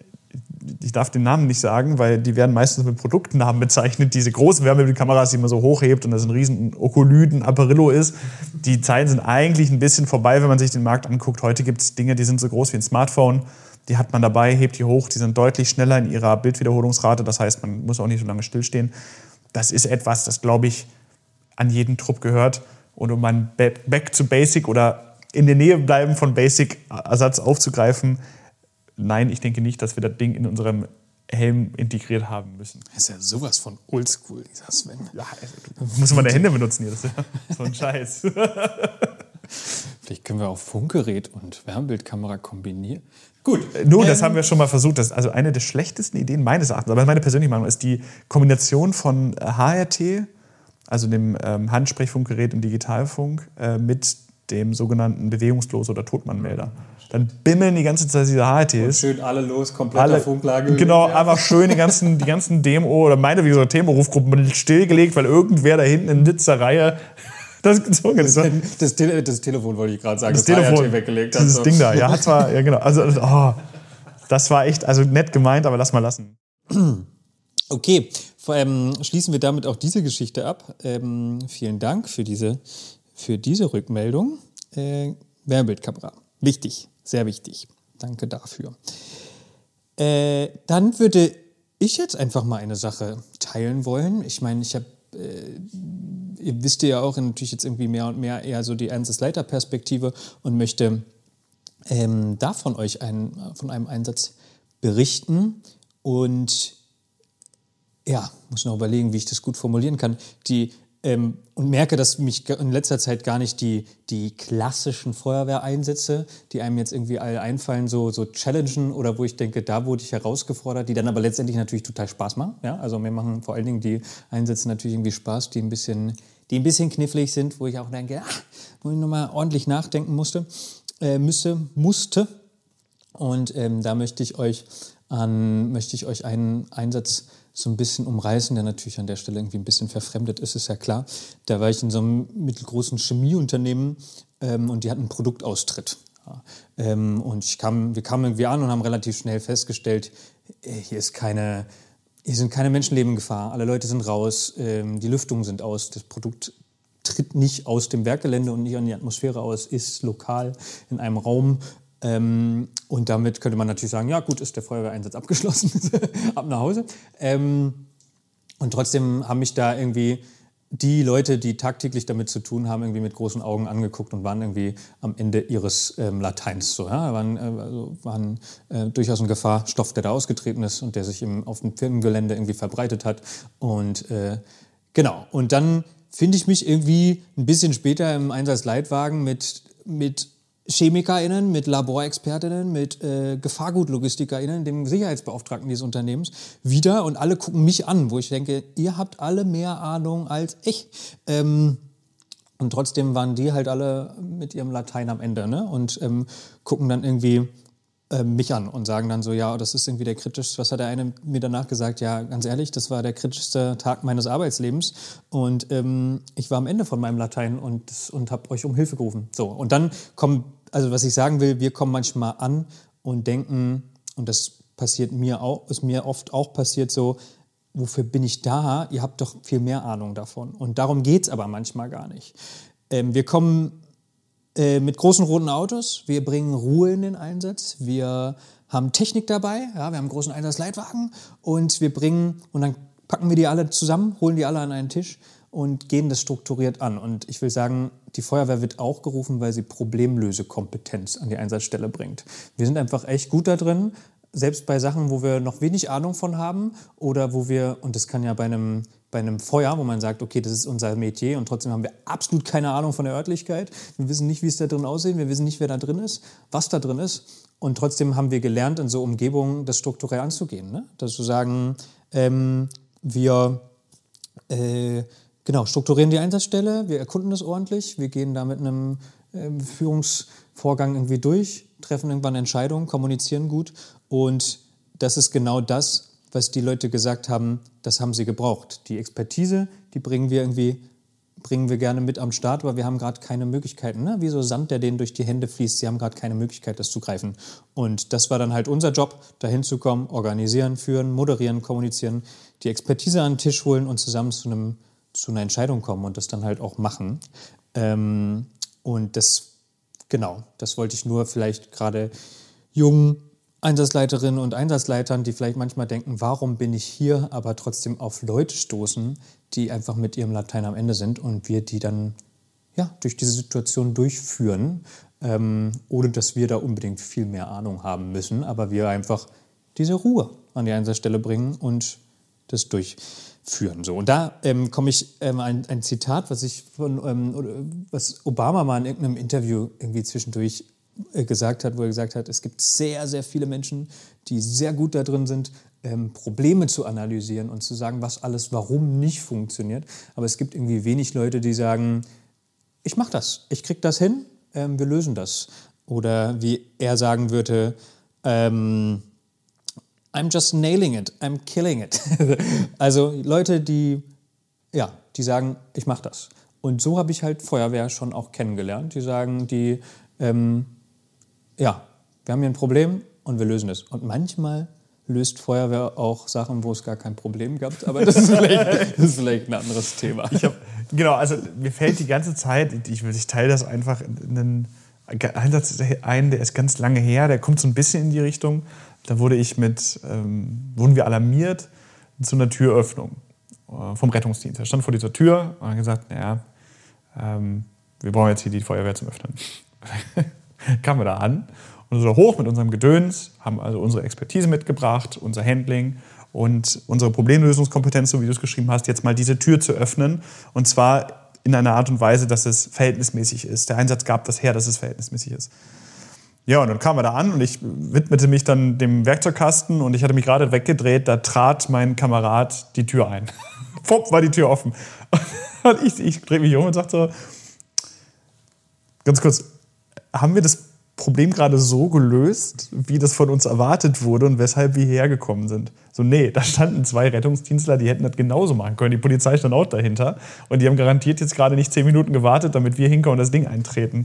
ich darf den Namen nicht sagen, weil die werden meistens mit Produktnamen bezeichnet, diese großen Wärmebildkameras, die man so hochhebt und das ein riesen Okolyden Apparillo ist, die Zeiten sind eigentlich ein bisschen vorbei, wenn man sich den Markt anguckt. Heute gibt es Dinge, die sind so groß wie ein Smartphone, die hat man dabei, hebt die hoch, die sind deutlich schneller in ihrer Bildwiederholungsrate, das heißt, man muss auch nicht so lange stillstehen. Das ist etwas, das, glaube ich, an jeden Trupp gehört. Und um ein Back to Basic oder in der Nähe bleiben von Basic-Ersatz aufzugreifen, nein, ich denke nicht, dass wir das Ding in unserem Helm integriert haben müssen. Das ist ja sowas von oldschool, dieser Sven. Ja, also, muss man meine Hände benutzen hier, das ist ja so ein Scheiß. Vielleicht können wir auch Funkgerät und Wärmebildkamera kombinieren. Gut. Nun, ähm, das haben wir schon mal versucht. Das ist also eine der schlechtesten Ideen meines Erachtens, aber meine persönliche Meinung ist die Kombination von H R T, also dem ähm, Handsprechfunkgerät im Digitalfunk, äh, mit dem sogenannten Bewegungslos- oder Totmannmelder. Dann bimmeln die ganze Zeit diese H R Ts. Und schön alle los, kompletter alle, Funklage. Genau, ja. Einfach schön die ganzen, die ganzen Demo- oder meine wie so Demo-Rufgruppen stillgelegt, weil irgendwer da hinten in der Reihe das gezogen hat. Das, das, Tele- das Telefon wollte ich gerade sagen, das, das Telefon H R T weggelegt hat. Dieses so. Ding da, ja, hat zwar, ja genau. Also, oh, das war echt, also nett gemeint, aber lass mal lassen. Okay, ähm, schließen wir damit auch diese Geschichte ab. Ähm, vielen Dank für diese, für diese Rückmeldung. Äh, Wärmebildkamera. Wichtig, sehr wichtig. Danke dafür. Äh, dann würde ich jetzt einfach mal eine Sache teilen wollen. Ich meine, ich habe, äh, ihr wisst ja auch natürlich jetzt irgendwie mehr und mehr eher so die Einsatzleiterperspektive und möchte ähm, da von euch einen, von einem Einsatz berichten und ja, muss noch überlegen, wie ich das gut formulieren kann. Die ähm, und merke, dass mich in letzter Zeit gar nicht die, die klassischen Feuerwehreinsätze, die einem jetzt irgendwie alle einfallen, so, so challengen oder wo ich denke, da wurde ich herausgefordert, die dann aber letztendlich natürlich total Spaß machen. Ja? Also mir machen vor allen Dingen die Einsätze natürlich irgendwie Spaß, die ein bisschen, die ein bisschen knifflig sind, wo ich auch denke, ach, wo ich nochmal ordentlich nachdenken musste, äh, müsste, musste. Und ähm, da möchte ich euch an, möchte ich euch einen Einsatz so ein bisschen umreißen, der natürlich an der Stelle irgendwie ein bisschen verfremdet ist, ist ja klar. Da war ich in so einem mittelgroßen Chemieunternehmen ähm, und die hatten einen Produktaustritt. Ja. Ähm, und ich kam, wir kamen irgendwie an und haben relativ schnell festgestellt, äh, hier ist keine, hier sind keine Menschenleben in Gefahr. Alle Leute sind raus, ähm, die Lüftungen sind aus, das Produkt tritt nicht aus dem Werkgelände und nicht an die Atmosphäre aus, ist lokal in einem Raum. Ähm, und damit könnte man natürlich sagen, ja gut, ist der Feuerwehreinsatz abgeschlossen, ab nach Hause. Ähm, und trotzdem haben mich da irgendwie die Leute, die tagtäglich damit zu tun haben, irgendwie mit großen Augen angeguckt und waren irgendwie am Ende ihres ähm, Lateins. So, ja? waren, äh, also waren äh, durchaus ein Gefahrstoff, der da ausgetreten ist und der sich im, auf dem Firmengelände irgendwie verbreitet hat. Und äh, genau, und dann finde ich mich irgendwie ein bisschen später im Einsatzleitwagen mit, mit ChemikerInnen, mit LaborexpertInnen, mit äh, GefahrgutlogistikerInnen, dem Sicherheitsbeauftragten dieses Unternehmens, wieder und alle gucken mich an, wo ich denke, ihr habt alle mehr Ahnung als ich. Ähm, und trotzdem waren die halt alle mit ihrem Latein am Ende, ne? Und ähm, gucken dann irgendwie äh, mich an und sagen dann so, ja, das ist irgendwie der kritischste, was hat der eine mir danach gesagt? Ja, ganz ehrlich, das war der kritischste Tag meines Arbeitslebens und ähm, ich war am Ende von meinem Latein und, und habe euch um Hilfe gerufen. So, und dann kommen, also was ich sagen will, wir kommen manchmal an und denken, und das passiert mir auch, ist mir oft auch passiert so, wofür bin ich da? Ihr habt doch viel mehr Ahnung davon. Und darum geht es aber manchmal gar nicht. Ähm, wir kommen äh, mit großen roten Autos, wir bringen Ruhe in den Einsatz, wir haben Technik dabei, ja, wir haben einen großen Einsatzleitwagen und wir bringen, und dann packen wir die alle zusammen, holen die alle an einen Tisch und gehen das strukturiert an. Und ich will sagen, die Feuerwehr wird auch gerufen, weil sie Problemlösekompetenz an die Einsatzstelle bringt. Wir sind einfach echt gut da drin, selbst bei Sachen, wo wir noch wenig Ahnung von haben oder wo wir, und das kann ja bei einem, bei einem Feuer, wo man sagt, okay, das ist unser Metier und trotzdem haben wir absolut keine Ahnung von der Örtlichkeit. Wir wissen nicht, wie es da drin aussieht, wir wissen nicht, wer da drin ist, was da drin ist. Und trotzdem haben wir gelernt, in so Umgebungen das strukturell anzugehen. Ne? Dass wir sagen, ähm, wir äh, genau, strukturieren die Einsatzstelle, wir erkunden das ordentlich, wir gehen da mit einem äh, Führungsvorgang irgendwie durch, treffen irgendwann Entscheidungen, kommunizieren gut. Und das ist genau das, was die Leute gesagt haben, das haben sie gebraucht. Die Expertise, die bringen wir irgendwie, bringen wir gerne mit am Start, aber wir haben gerade keine Möglichkeiten. Ne? Wie so Sand, der denen durch die Hände fließt. Sie haben gerade keine Möglichkeit, das zu greifen. Und das war dann halt unser Job, dahin zu kommen, organisieren, führen, moderieren, kommunizieren, die Expertise an den Tisch holen und zusammen zu, einem, zu einer Entscheidung kommen und das dann halt auch machen. Ähm, und das, genau, das wollte ich nur vielleicht gerade jungen Einsatzleiterinnen und Einsatzleitern, die vielleicht manchmal denken, warum bin ich hier, aber trotzdem auf Leute stoßen, die einfach mit ihrem Latein am Ende sind und wir die dann ja, durch diese Situation durchführen, ähm, ohne dass wir da unbedingt viel mehr Ahnung haben müssen, aber wir einfach diese Ruhe an die Einsatzstelle bringen und das durchführen. So. Und da ähm, komme ich ähm, ein, ein Zitat, was ich von ähm, was Obama mal in irgendeinem Interview irgendwie zwischendurch gesagt hat, wo er gesagt hat, es gibt sehr, sehr viele Menschen, die sehr gut da drin sind, ähm, Probleme zu analysieren und zu sagen, was alles warum nicht funktioniert. Aber es gibt irgendwie wenig Leute, die sagen, ich mache das, ich kriege das hin, ähm, wir lösen das. Oder wie er sagen würde, ähm, I'm just nailing it, I'm killing it. Also Leute, die, ja, die sagen, ich mache das. Und so habe ich halt Feuerwehr schon auch kennengelernt. Die sagen, die ähm, ja, wir haben hier ein Problem und wir lösen es. Und manchmal löst Feuerwehr auch Sachen, wo es gar kein Problem gab. Aber das ist vielleicht, das ist vielleicht ein anderes Thema. Ich hab, genau, also mir fällt die ganze Zeit, ich, ich teile das einfach in einen Einsatz ein, der ist ganz lange her, der kommt so ein bisschen in die Richtung. Da wurde ich mit, ähm, wurden wir alarmiert zu einer Türöffnung äh, vom Rettungsdienst. Er stand vor dieser Tür und hat gesagt, naja, ähm, wir brauchen jetzt hier die Feuerwehr zum Öffnen. Kamen wir da an und so hoch mit unserem Gedöns, haben also unsere Expertise mitgebracht, unser Handling Und unsere Problemlösungskompetenz, so wie du es geschrieben hast, jetzt mal diese Tür zu öffnen. Und zwar in einer Art und Weise, dass es verhältnismäßig ist. Der Einsatz gab das her, dass es verhältnismäßig ist. Ja, und dann kamen wir da an und ich widmete mich dann dem Werkzeugkasten und ich hatte mich gerade weggedreht, da trat mein Kamerad die Tür ein. Pop, war die Tür offen. Und ich, ich drehe mich um und sage so, ganz kurz, haben wir das Problem gerade so gelöst, wie das von uns erwartet wurde und weshalb wir hierher gekommen sind? So, nee, da standen zwei Rettungsdienstler, die hätten das genauso machen können. Die Polizei stand auch dahinter und die haben garantiert jetzt gerade nicht zehn Minuten gewartet, damit wir hinkommen und das Ding eintreten.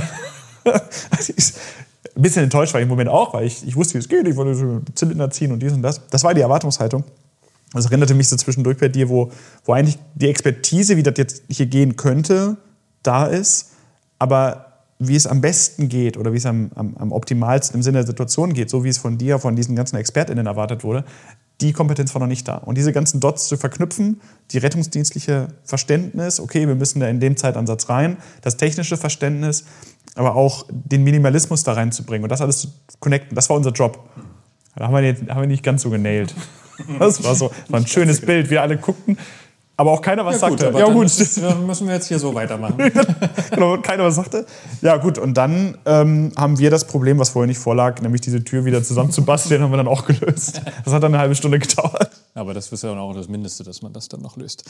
Also ich, ein bisschen enttäuscht war ich im Moment auch, weil ich, ich wusste, wie es geht. Ich wollte so Zylinder ziehen und dies und das. Das war die Erwartungshaltung. Das erinnerte mich so zwischendurch bei dir, wo, wo eigentlich die Expertise, wie das jetzt hier gehen könnte, da ist. Aber wie es am besten geht oder wie es am, am, am optimalsten im Sinne der Situation geht, so wie es von dir, von diesen ganzen ExpertInnen erwartet wurde, die Kompetenz war noch nicht da. Und diese ganzen Dots zu verknüpfen, die rettungsdienstliche Verständnis, okay, wir müssen da in dem Zeitansatz rein, das technische Verständnis, aber auch den Minimalismus da reinzubringen und das alles zu connecten, das war unser Job. Da haben wir nicht, haben wir nicht ganz so genailt. Das war so war ein schönes Bild, wir alle guckten, aber auch keiner was ja, gut, sagte. Aber ja, gut, ist, müssen wir jetzt hier so weitermachen. Genau, keiner was sagte. Ja gut, und dann ähm, haben wir das Problem, was vorher nicht vorlag, nämlich diese Tür wieder zusammenzubasteln, haben wir dann auch gelöst. Das hat dann eine halbe Stunde gedauert. Aber das ist ja auch das Mindeste, dass man das dann noch löst.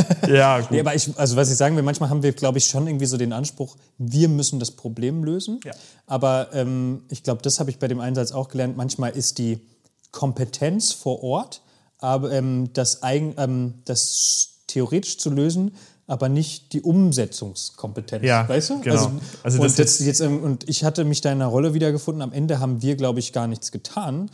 Ja, gut. Nee, aber ich, also was ich sagen will, manchmal haben wir, glaube ich, schon irgendwie so den Anspruch, wir müssen das Problem lösen. Ja. Aber ähm, ich glaube, das habe ich bei dem Einsatz auch gelernt. Manchmal ist die Kompetenz vor Ort, aber ähm, das, Eigen, ähm, das theoretisch zu lösen, aber nicht die Umsetzungskompetenz, ja, weißt du? Genau. Also, also und, das jetzt, jetzt, und ich hatte mich da in einer Rolle wiedergefunden. Am Ende haben wir, glaube ich, gar nichts getan,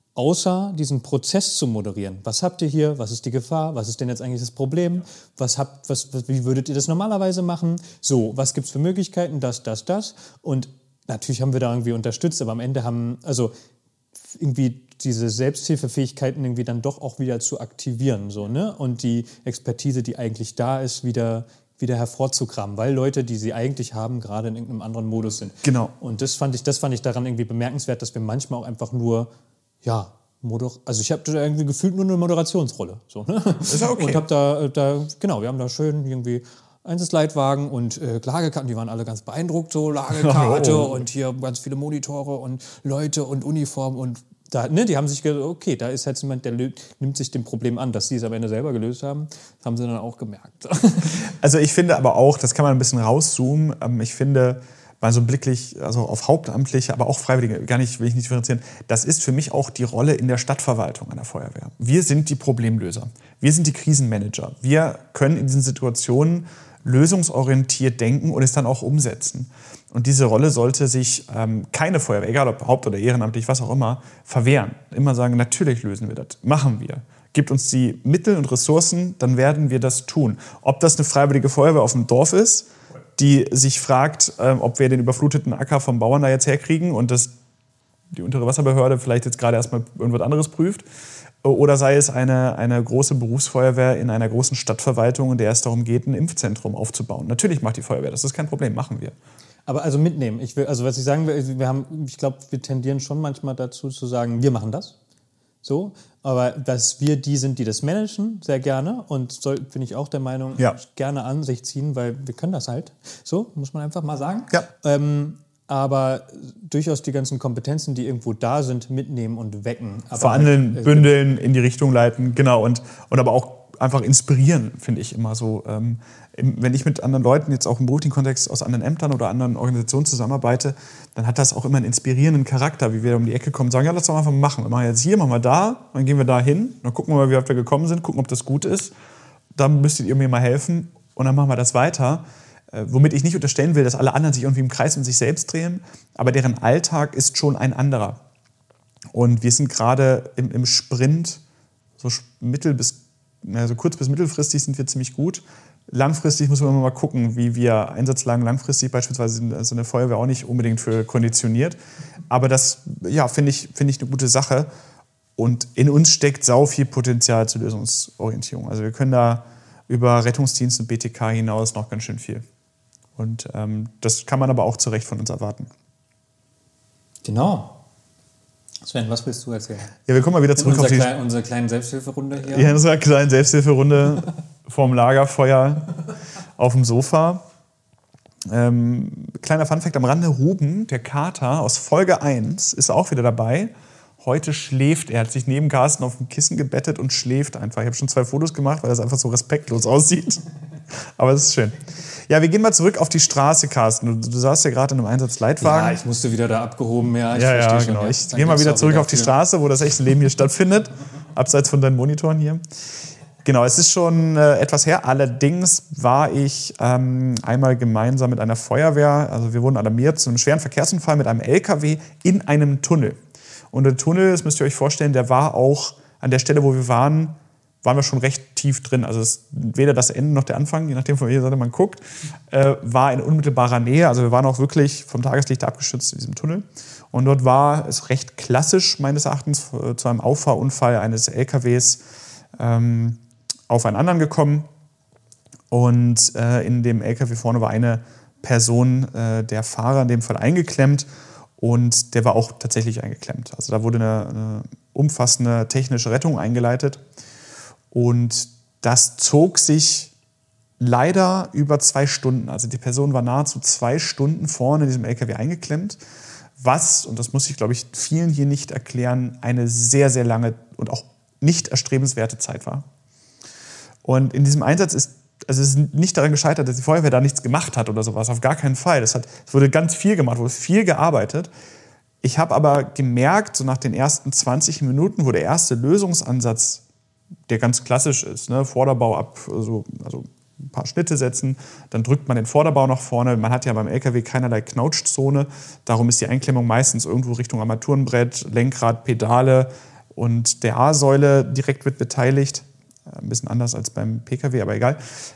außer diesen Prozess zu moderieren. Was habt ihr hier? Was ist die Gefahr? Was ist denn jetzt eigentlich das Problem? Was habt, was, was, wie würdet ihr das normalerweise machen? So, was gibt es für Möglichkeiten? Das, das, das. Und natürlich haben wir da irgendwie unterstützt, aber am Ende haben, also irgendwie diese Selbsthilfefähigkeiten irgendwie dann doch auch wieder zu aktivieren, so, ne? Und die Expertise, die eigentlich da ist, wieder, wieder hervorzukramen, weil Leute, die sie eigentlich haben, gerade in irgendeinem anderen Modus sind. Genau. Und das fand ich, das fand ich daran irgendwie bemerkenswert, dass wir manchmal auch einfach nur, ja, Moder- also ich habe da irgendwie gefühlt nur eine Moderationsrolle, so, ne? Ist ja okay. Und habe da, da, genau, wir haben da schön irgendwie Einsatzleitwagen und äh, Lagekarten, die waren alle ganz beeindruckt, so Lagekarte oh. und hier ganz viele Monitore und Leute und Uniformen und da, ne, die haben sich gedacht, okay, da ist jetzt jemand, der lö- nimmt sich dem Problem an, dass sie es am Ende selber gelöst haben. Das haben sie dann auch gemerkt. Also ich finde aber auch, das kann man ein bisschen rauszoomen, ich finde, mal so blicklich, also auf Hauptamtliche, aber auch Freiwillige, gar nicht, will ich nicht differenzieren, das ist für mich auch die Rolle in der Stadtverwaltung an der Feuerwehr. Wir sind die Problemlöser, wir sind die Krisenmanager. Wir können in diesen Situationen lösungsorientiert denken und es dann auch umsetzen. Und diese Rolle sollte sich ähm, keine Feuerwehr, egal ob haupt- oder ehrenamtlich, was auch immer, verwehren. Immer sagen, natürlich lösen wir das, machen wir. Gibt uns die Mittel und Ressourcen, dann werden wir das tun. Ob das eine freiwillige Feuerwehr auf dem Dorf ist, die sich fragt, ähm, ob wir den überfluteten Acker vom Bauern da jetzt herkriegen und das die untere Wasserbehörde vielleicht jetzt gerade erstmal irgendwas anderes prüft. Oder sei es eine, eine große Berufsfeuerwehr in einer großen Stadtverwaltung, in der es darum geht, ein Impfzentrum aufzubauen. Natürlich macht die Feuerwehr, das ist kein Problem, machen wir. Aber also mitnehmen. Ich will, also was ich sagen will, wir haben, ich glaube, wir tendieren schon manchmal dazu zu sagen, wir machen das. So, aber dass wir die sind, die das managen, sehr gerne und soll, bin ich auch der Meinung, ja. gerne an sich ziehen, weil wir können das halt. So, muss man einfach mal sagen. Ja. Ähm, aber durchaus die ganzen Kompetenzen, die irgendwo da sind, mitnehmen und wecken. Aber Verhandeln, halt, bündeln, in die Richtung leiten, genau. Und, und aber auch einfach inspirieren, finde ich immer so. Ähm, wenn ich mit anderen Leuten, jetzt auch im beruflichen Kontext aus anderen Ämtern oder anderen Organisationen zusammenarbeite, dann hat das auch immer einen inspirierenden Charakter, wie wir um die Ecke kommen und sagen, ja, lass doch einfach mal machen. Wir machen jetzt hier, machen wir da, dann gehen wir da hin, dann gucken wir mal, wie weit wir gekommen sind, gucken, ob das gut ist. Dann müsstet ihr mir mal helfen und dann machen wir das weiter. Womit ich nicht unterstellen will, dass alle anderen sich irgendwie im Kreis um sich selbst drehen, aber deren Alltag ist schon ein anderer. Und wir sind gerade im, im Sprint, so mittel- bis, also kurz- bis mittelfristig sind wir ziemlich gut. Langfristig muss man immer mal gucken, wie wir Einsatzlagen langfristig, beispielsweise sind so eine Feuerwehr auch nicht unbedingt für konditioniert. Aber das, ja, finde ich, finde ich eine gute Sache. Und in uns steckt sau viel Potenzial zur Lösungsorientierung. Also wir können da über Rettungsdienst und B T K hinaus noch ganz schön viel. Und ähm, das kann man aber auch zu Recht von uns erwarten. Genau. Sven, was willst du erzählen? Ja, wir kommen mal wieder zurück unser auf die... Klein, unsere kleine Selbsthilferunde hier. Ja, in unserer kleinen Selbsthilferunde vorm Lagerfeuer auf dem Sofa. Ähm, kleiner Funfact am Rande, Ruben, der Kater aus Folge eins, ist auch wieder dabei. Heute schläft er, hat sich neben Carsten auf dem Kissen gebettet und schläft einfach. Ich habe schon zwei Fotos gemacht, weil das einfach so respektlos aussieht. Aber es ist schön. Ja, wir gehen mal zurück auf die Straße, Carsten. Du, du saßt ja gerade in einem Einsatzleitwagen. Ja, ich musste wieder da abgehoben. Ja, ich ja, ja, schon, genau. Ja. Ich gehe mal wieder zurück auf die Straße, wo das echte Leben hier stattfindet. Abseits von deinen Monitoren hier. Genau, es ist schon äh, etwas her. Allerdings war ich ähm, einmal gemeinsam mit einer Feuerwehr, also wir wurden alarmiert zu einem schweren Verkehrsunfall mit einem L K W in einem Tunnel. Und der Tunnel, das müsst ihr euch vorstellen, der war auch an der Stelle, wo wir waren, waren wir schon recht tief drin. Also es, weder das Ende noch der Anfang, je nachdem von welcher Seite man guckt, äh, war in unmittelbarer Nähe. Also wir waren auch wirklich vom Tageslicht abgeschützt in diesem Tunnel. Und dort war es recht klassisch, meines Erachtens, äh, zu einem Auffahrunfall eines L K Ws ähm, auf einen anderen gekommen. Und äh, in dem L K W vorne war eine Person, äh, der Fahrer in dem Fall eingeklemmt. Und der war auch tatsächlich eingeklemmt. Also da wurde eine, eine umfassende technische Rettung eingeleitet. Und das zog sich leider über zwei Stunden. Also die Person war nahezu zwei Stunden vorne in diesem L K W eingeklemmt. Was, und das muss ich, glaube ich, vielen hier nicht erklären, eine sehr, sehr lange und auch nicht erstrebenswerte Zeit war. Und in diesem Einsatz ist, also es ist nicht daran gescheitert, dass die Feuerwehr da nichts gemacht hat oder sowas, auf gar keinen Fall. Das hat, es wurde ganz viel gemacht, wurde viel gearbeitet. Ich habe aber gemerkt, so nach den ersten zwanzig Minuten, wo der erste Lösungsansatz, der ganz klassisch ist, ne, Vorderbau ab, also, also ein paar Schnitte setzen, dann drückt man den Vorderbau nach vorne. Man hat ja beim L K W keinerlei Knautschzone, darum ist die Einklemmung meistens irgendwo Richtung Armaturenbrett, Lenkrad, Pedale und der A-Säule direkt wird beteiligt. Ein bisschen anders als beim P K W, aber egal.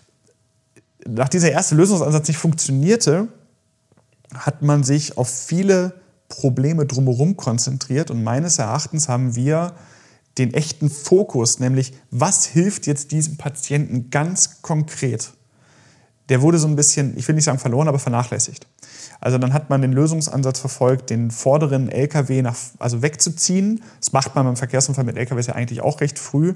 Nach dieser erste Lösungsansatz nicht funktionierte, hat man sich auf viele Probleme drumherum konzentriert. Und meines Erachtens haben wir den echten Fokus, nämlich was hilft jetzt diesem Patienten ganz konkret. Der wurde so ein bisschen, ich will nicht sagen verloren, aber vernachlässigt. Also dann hat man den Lösungsansatz verfolgt, den vorderen L K W nach, also wegzuziehen. Das macht man beim Verkehrsunfall mit L K Ws ja eigentlich auch recht früh.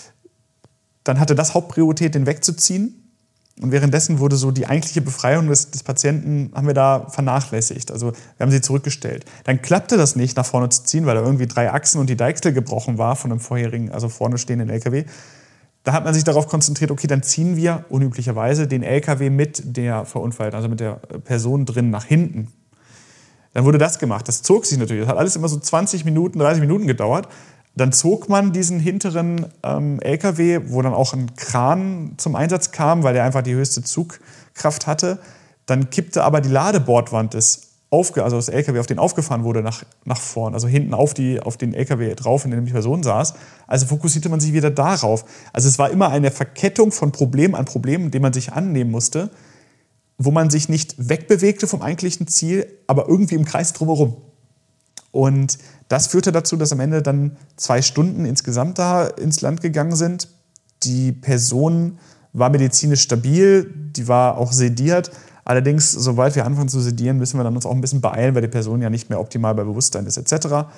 Dann hatte das Hauptpriorität, den wegzuziehen. Und währenddessen wurde so die eigentliche Befreiung des, des Patienten, haben wir da vernachlässigt. Also wir haben sie zurückgestellt. Dann klappte das nicht, nach vorne zu ziehen, weil da irgendwie drei Achsen und die Deichsel gebrochen war von einem vorherigen, also vorne stehenden L K W. Da hat man sich darauf konzentriert, okay, dann ziehen wir unüblicherweise den L K W mit der Verunfallten, also mit der Person drin, nach hinten. Dann wurde das gemacht. Das zog sich natürlich. Das hat alles immer so zwanzig Minuten, dreißig Minuten gedauert. Dann zog man diesen hinteren ähm, L K W, wo dann auch ein Kran zum Einsatz kam, weil der einfach die höchste Zugkraft hatte. Dann kippte aber die Ladebordwand des, Aufge- also des L K W, auf den aufgefahren wurde, nach, nach vorn. Also hinten auf, die, auf den L K W drauf, in dem die Person saß. Also fokussierte man sich wieder darauf. Also es war immer eine Verkettung von Problem an Problem, dem man sich annehmen musste, wo man sich nicht wegbewegte vom eigentlichen Ziel, aber irgendwie im Kreis drumherum. Und das führte dazu, dass am Ende dann zwei Stunden insgesamt da ins Land gegangen sind. Die Person war medizinisch stabil, die war auch sediert. Allerdings, sobald wir anfangen zu sedieren, müssen wir dann uns auch ein bisschen beeilen, weil die Person ja nicht mehr optimal bei Bewusstsein ist et cetera.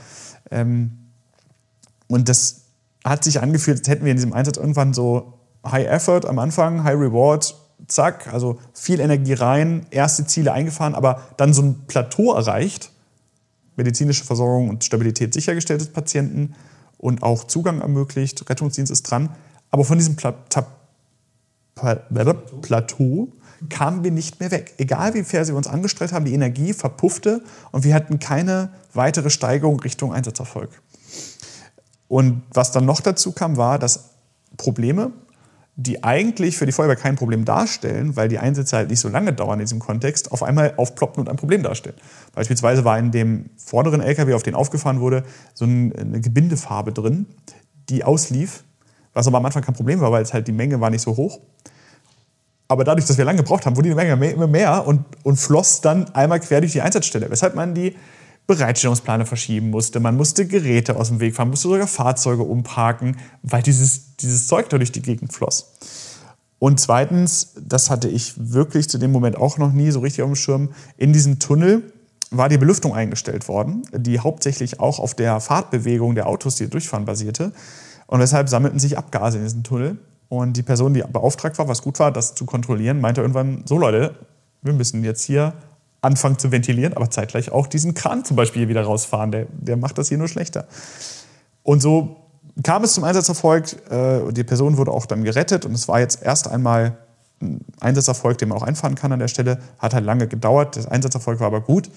Und das hat sich angefühlt, als hätten wir in diesem Einsatz irgendwann so High Effort am Anfang, High Reward, zack, also viel Energie rein, erste Ziele eingefahren, aber dann so ein Plateau erreicht, medizinische Versorgung und Stabilität sichergestellt des Patienten und auch Zugang ermöglicht, Rettungsdienst ist dran. Aber von diesem Pla- Ta- Pla- Plateau kamen wir nicht mehr weg. Egal wie fair sie uns angestrengt haben, die Energie verpuffte und wir hatten keine weitere Steigerung Richtung Einsatzerfolg. Und was dann noch dazu kam, war, dass Probleme, die eigentlich für die Feuerwehr kein Problem darstellen, weil die Einsätze halt nicht so lange dauern in diesem Kontext, auf einmal aufploppen und ein Problem darstellen. Beispielsweise war in dem vorderen L K W, auf den aufgefahren wurde, so eine Gebindefarbe drin, die auslief, was aber am Anfang kein Problem war, weil es halt die Menge war nicht so hoch. Aber dadurch, dass wir lange gebraucht haben, wurde die Menge immer mehr und, und floss dann einmal quer durch die Einsatzstelle, weshalb man die Bereitstellungspläne verschieben musste, man musste Geräte aus dem Weg fahren, musste sogar Fahrzeuge umparken, weil dieses, dieses Zeug da durch die Gegend floss. Und zweitens, das hatte ich wirklich zu dem Moment auch noch nie so richtig auf dem Schirm, in diesem Tunnel war die Belüftung eingestellt worden, die hauptsächlich auch auf der Fahrtbewegung der Autos, die durchfahren, basierte. Und deshalb sammelten sich Abgase in diesem Tunnel. Und die Person, die beauftragt war, was gut war, das zu kontrollieren, meinte irgendwann, so Leute, wir müssen jetzt hier anfangen zu ventilieren, aber zeitgleich auch diesen Kran zum Beispiel hier wieder rausfahren. Der, der macht das hier nur schlechter. Und so kam es zum Einsatzerfolg. Äh, die Person wurde auch dann gerettet. Und es war jetzt erst einmal ein Einsatzerfolg, den man auch einfahren kann an der Stelle. Hat halt lange gedauert. Der Einsatzerfolg war aber gut.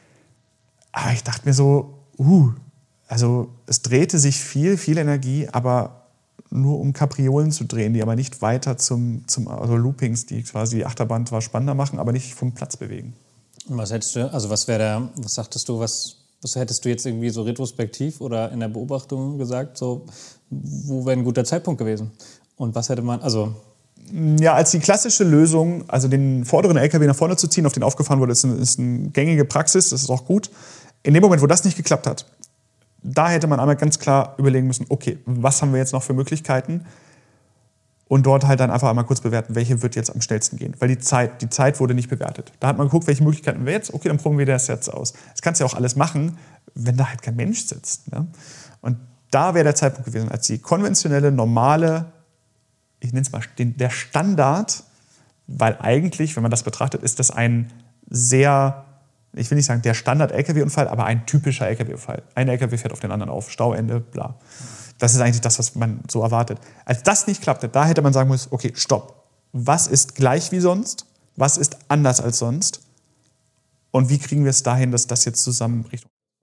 Aber ich dachte mir so, uh, also es drehte sich viel, viel Energie, aber nur um Kapriolen zu drehen, die aber nicht weiter zum, zum also Loopings, die quasi die Achterbahn zwar spannender machen, aber nicht vom Platz bewegen. Und was hättest du, also was wäre der, was sagtest du, was, was hättest du jetzt irgendwie so retrospektiv oder in der Beobachtung gesagt, so, wo wäre ein guter Zeitpunkt gewesen? Und was hätte man, also... Ja, als die klassische Lösung, also den vorderen L K W nach vorne zu ziehen, auf den aufgefahren wurde, ist eine, ist eine gängige Praxis, das ist auch gut. In dem Moment, wo das nicht geklappt hat, da hätte man einmal ganz klar überlegen müssen, okay, was haben wir jetzt noch für Möglichkeiten? Und dort halt dann einfach einmal kurz bewerten, welche wird jetzt am schnellsten gehen. Weil die Zeit, die Zeit wurde nicht bewertet. Da hat man geguckt, welche Möglichkeiten wir jetzt, okay, dann probieren wir das jetzt aus. Das kannst du ja auch alles machen, wenn da halt kein Mensch sitzt. Ne? Und da wäre der Zeitpunkt gewesen, als die konventionelle, normale, ich nenne es mal den, der Standard, weil eigentlich, wenn man das betrachtet, ist das ein sehr, ich will nicht sagen der Standard-L K W-Unfall, aber ein typischer L K W-Unfall. Ein L K W fährt auf den anderen auf, Stauende, bla. Das ist eigentlich das, was man so erwartet. Als das nicht klappte, da hätte man sagen müssen, okay, stopp. Was ist gleich wie sonst? Was ist anders als sonst? Und wie kriegen wir es dahin, dass das jetzt zusammenbricht?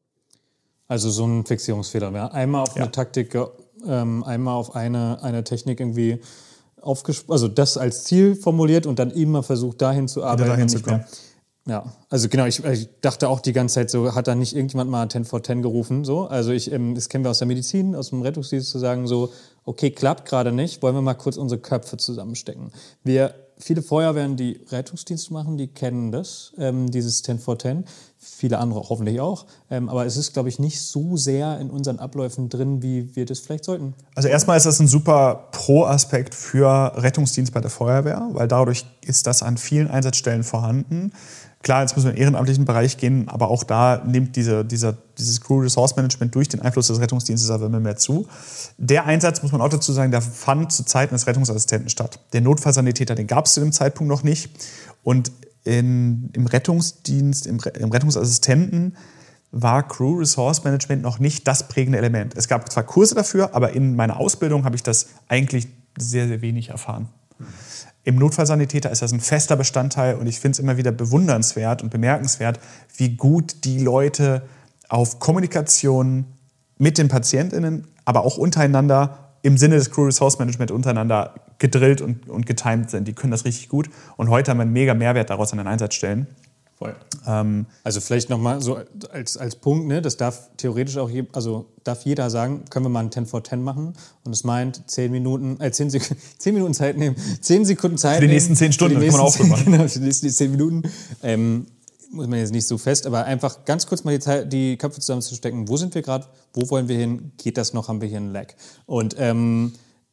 Also so ein Fixierungsfehler. Ja. Einmal auf ja. eine Taktik, ähm, einmal auf eine, eine Technik irgendwie aufgesprochen, also das als Ziel formuliert und dann immer versucht, dahin zu arbeiten. Dahin zu kommen. Ja, also genau, ich, ich dachte auch die ganze Zeit so, hat da nicht irgendjemand mal zehn vor zehn gerufen, so, also ich, ähm, das kennen wir aus der Medizin, aus dem Rettungsdienst, zu sagen so, okay, klappt gerade nicht, wollen wir mal kurz unsere Köpfe zusammenstecken. Wir, viele Feuerwehren, die Rettungsdienst machen, die kennen das, ähm, dieses zehn vor zehn, viele andere hoffentlich auch, ähm, aber es ist, glaube ich, nicht so sehr in unseren Abläufen drin, wie wir das vielleicht sollten. Also erstmal ist das ein super Pro-Aspekt für Rettungsdienst bei der Feuerwehr, weil dadurch ist das an vielen Einsatzstellen vorhanden. Klar, jetzt müssen wir in den ehrenamtlichen Bereich gehen, aber auch da nimmt diese, dieser, dieses Crew Resource Management durch den Einfluss des Rettungsdienstes aber immer mehr zu. Der Einsatz, muss man auch dazu sagen, der fand zu Zeiten des Rettungsassistenten statt. Der Notfallsanitäter, den gab es zu dem Zeitpunkt noch nicht. Und in, im Rettungsdienst, im, im Rettungsassistenten war Crew Resource Management noch nicht das prägende Element. Es gab zwar Kurse dafür, aber in meiner Ausbildung habe ich das eigentlich sehr, sehr wenig erfahren. Im Notfallsanitäter ist das ein fester Bestandteil und ich finde es immer wieder bewundernswert und bemerkenswert, wie gut die Leute auf Kommunikation mit den PatientInnen, aber auch untereinander im Sinne des Crew Resource Management untereinander gedrillt und, und getimed sind. Die können das richtig gut und heute haben wir einen mega Mehrwert daraus an den Einsatzstellen. Voll. Ähm, also vielleicht nochmal so als, als Punkt, ne, das darf theoretisch auch, je, also darf jeder sagen, können wir mal ein zehn vor zehn machen und es meint zehn Minuten, äh, zehn Sekunden, zehn Minuten Zeit nehmen, zehn Sekunden Zeit für die nehmen. nächsten zehn Stunden, das kann man auch gut machen. Genau, für die nächsten zehn Minuten. Ähm, muss man jetzt nicht so fest, aber einfach ganz kurz mal die, Zeit, die Köpfe zusammenzustecken. Wo sind wir gerade? Wo wollen wir hin? Geht das noch? Haben wir hier einen Lag? Und, ähm,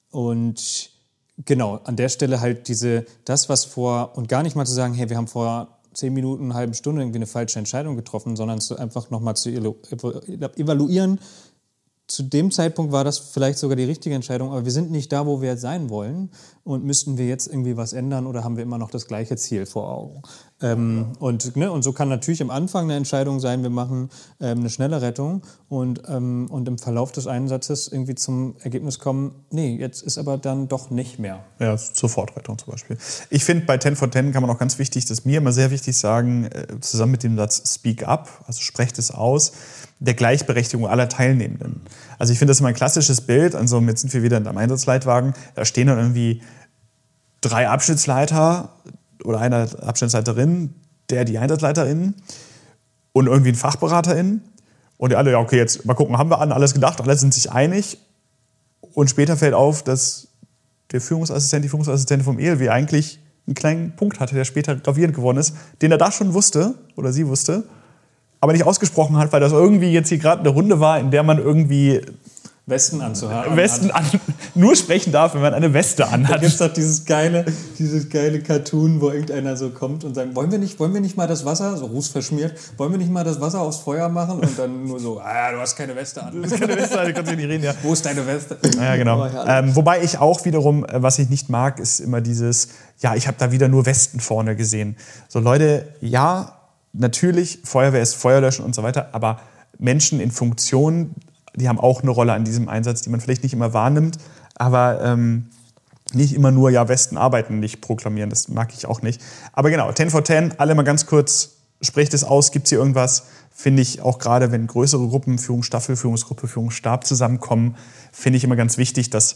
und genau, an der Stelle halt diese, das, was vor, und gar nicht mal zu sagen, hey, wir haben vor zehn Minuten, eine halbe Stunde irgendwie eine falsche Entscheidung getroffen, sondern zu einfach nochmal zu evaluieren. Zu dem Zeitpunkt war das vielleicht sogar die richtige Entscheidung, aber wir sind nicht da, wo wir sein wollen und müssten wir jetzt irgendwie was ändern oder haben wir immer noch das gleiche Ziel vor Augen? Ähm, und, ne, und so kann natürlich am Anfang eine Entscheidung sein, wir machen ähm, eine schnelle Rettung und, ähm, und im Verlauf des Einsatzes irgendwie zum Ergebnis kommen, nee, jetzt ist aber dann doch nicht mehr. Ja, Sofortrettung zum Beispiel. Ich finde, bei zehn vor zehn kann man auch ganz wichtig, das ist mir immer sehr wichtig sagen, äh, zusammen mit dem Satz Speak Up, also sprecht es aus, der Gleichberechtigung aller Teilnehmenden. Also ich finde das immer ein klassisches Bild, also jetzt sind wir wieder in einem Einsatzleitwagen, da stehen dann irgendwie drei Abschnittsleiter oder eine Abschnittsleiterin, der die Einsatzleiterin und irgendwie ein Fachberaterin und die alle, ja okay, jetzt mal gucken, haben wir an alles gedacht, alle sind sich einig und später fällt auf, dass der Führungsassistent, die Führungsassistentin vom E L W eigentlich einen kleinen Punkt hatte, der später gravierend geworden ist, den er da schon wusste oder sie wusste, aber nicht ausgesprochen hat, weil das irgendwie jetzt hier gerade eine Runde war, in der man irgendwie Westen anzuhaben. Westen an, nur sprechen darf, wenn man eine Weste anhat. Da gibt es doch dieses geile, dieses geile Cartoon, wo irgendeiner so kommt und sagt, wollen wir nicht, wollen wir nicht mal das Wasser, so rußverschmiert, wollen wir nicht mal das Wasser aufs Feuer machen? Und dann nur so, ah, du hast keine Weste an. Du hast keine Weste an, du kannst nicht reden, ja. Wo ist deine Weste? Ja, genau. Oh, ähm, wobei ich auch wiederum, was ich nicht mag, ist immer dieses, ja, ich habe da wieder nur Westen vorne gesehen. So Leute, ja, natürlich, Feuerwehr ist Feuerlöschen und so weiter, aber Menschen in Funktion, die haben auch eine Rolle an diesem Einsatz, die man vielleicht nicht immer wahrnimmt, aber ähm, nicht immer nur, ja, Westen arbeiten nicht proklamieren, das mag ich auch nicht. Aber genau, zehn vor zehn, alle mal ganz kurz, sprecht es aus, gibt es hier irgendwas? Finde ich auch gerade, wenn größere Gruppen, Führungsstaffel, Führungsgruppe, Führungsstab zusammenkommen, finde ich immer ganz wichtig, dass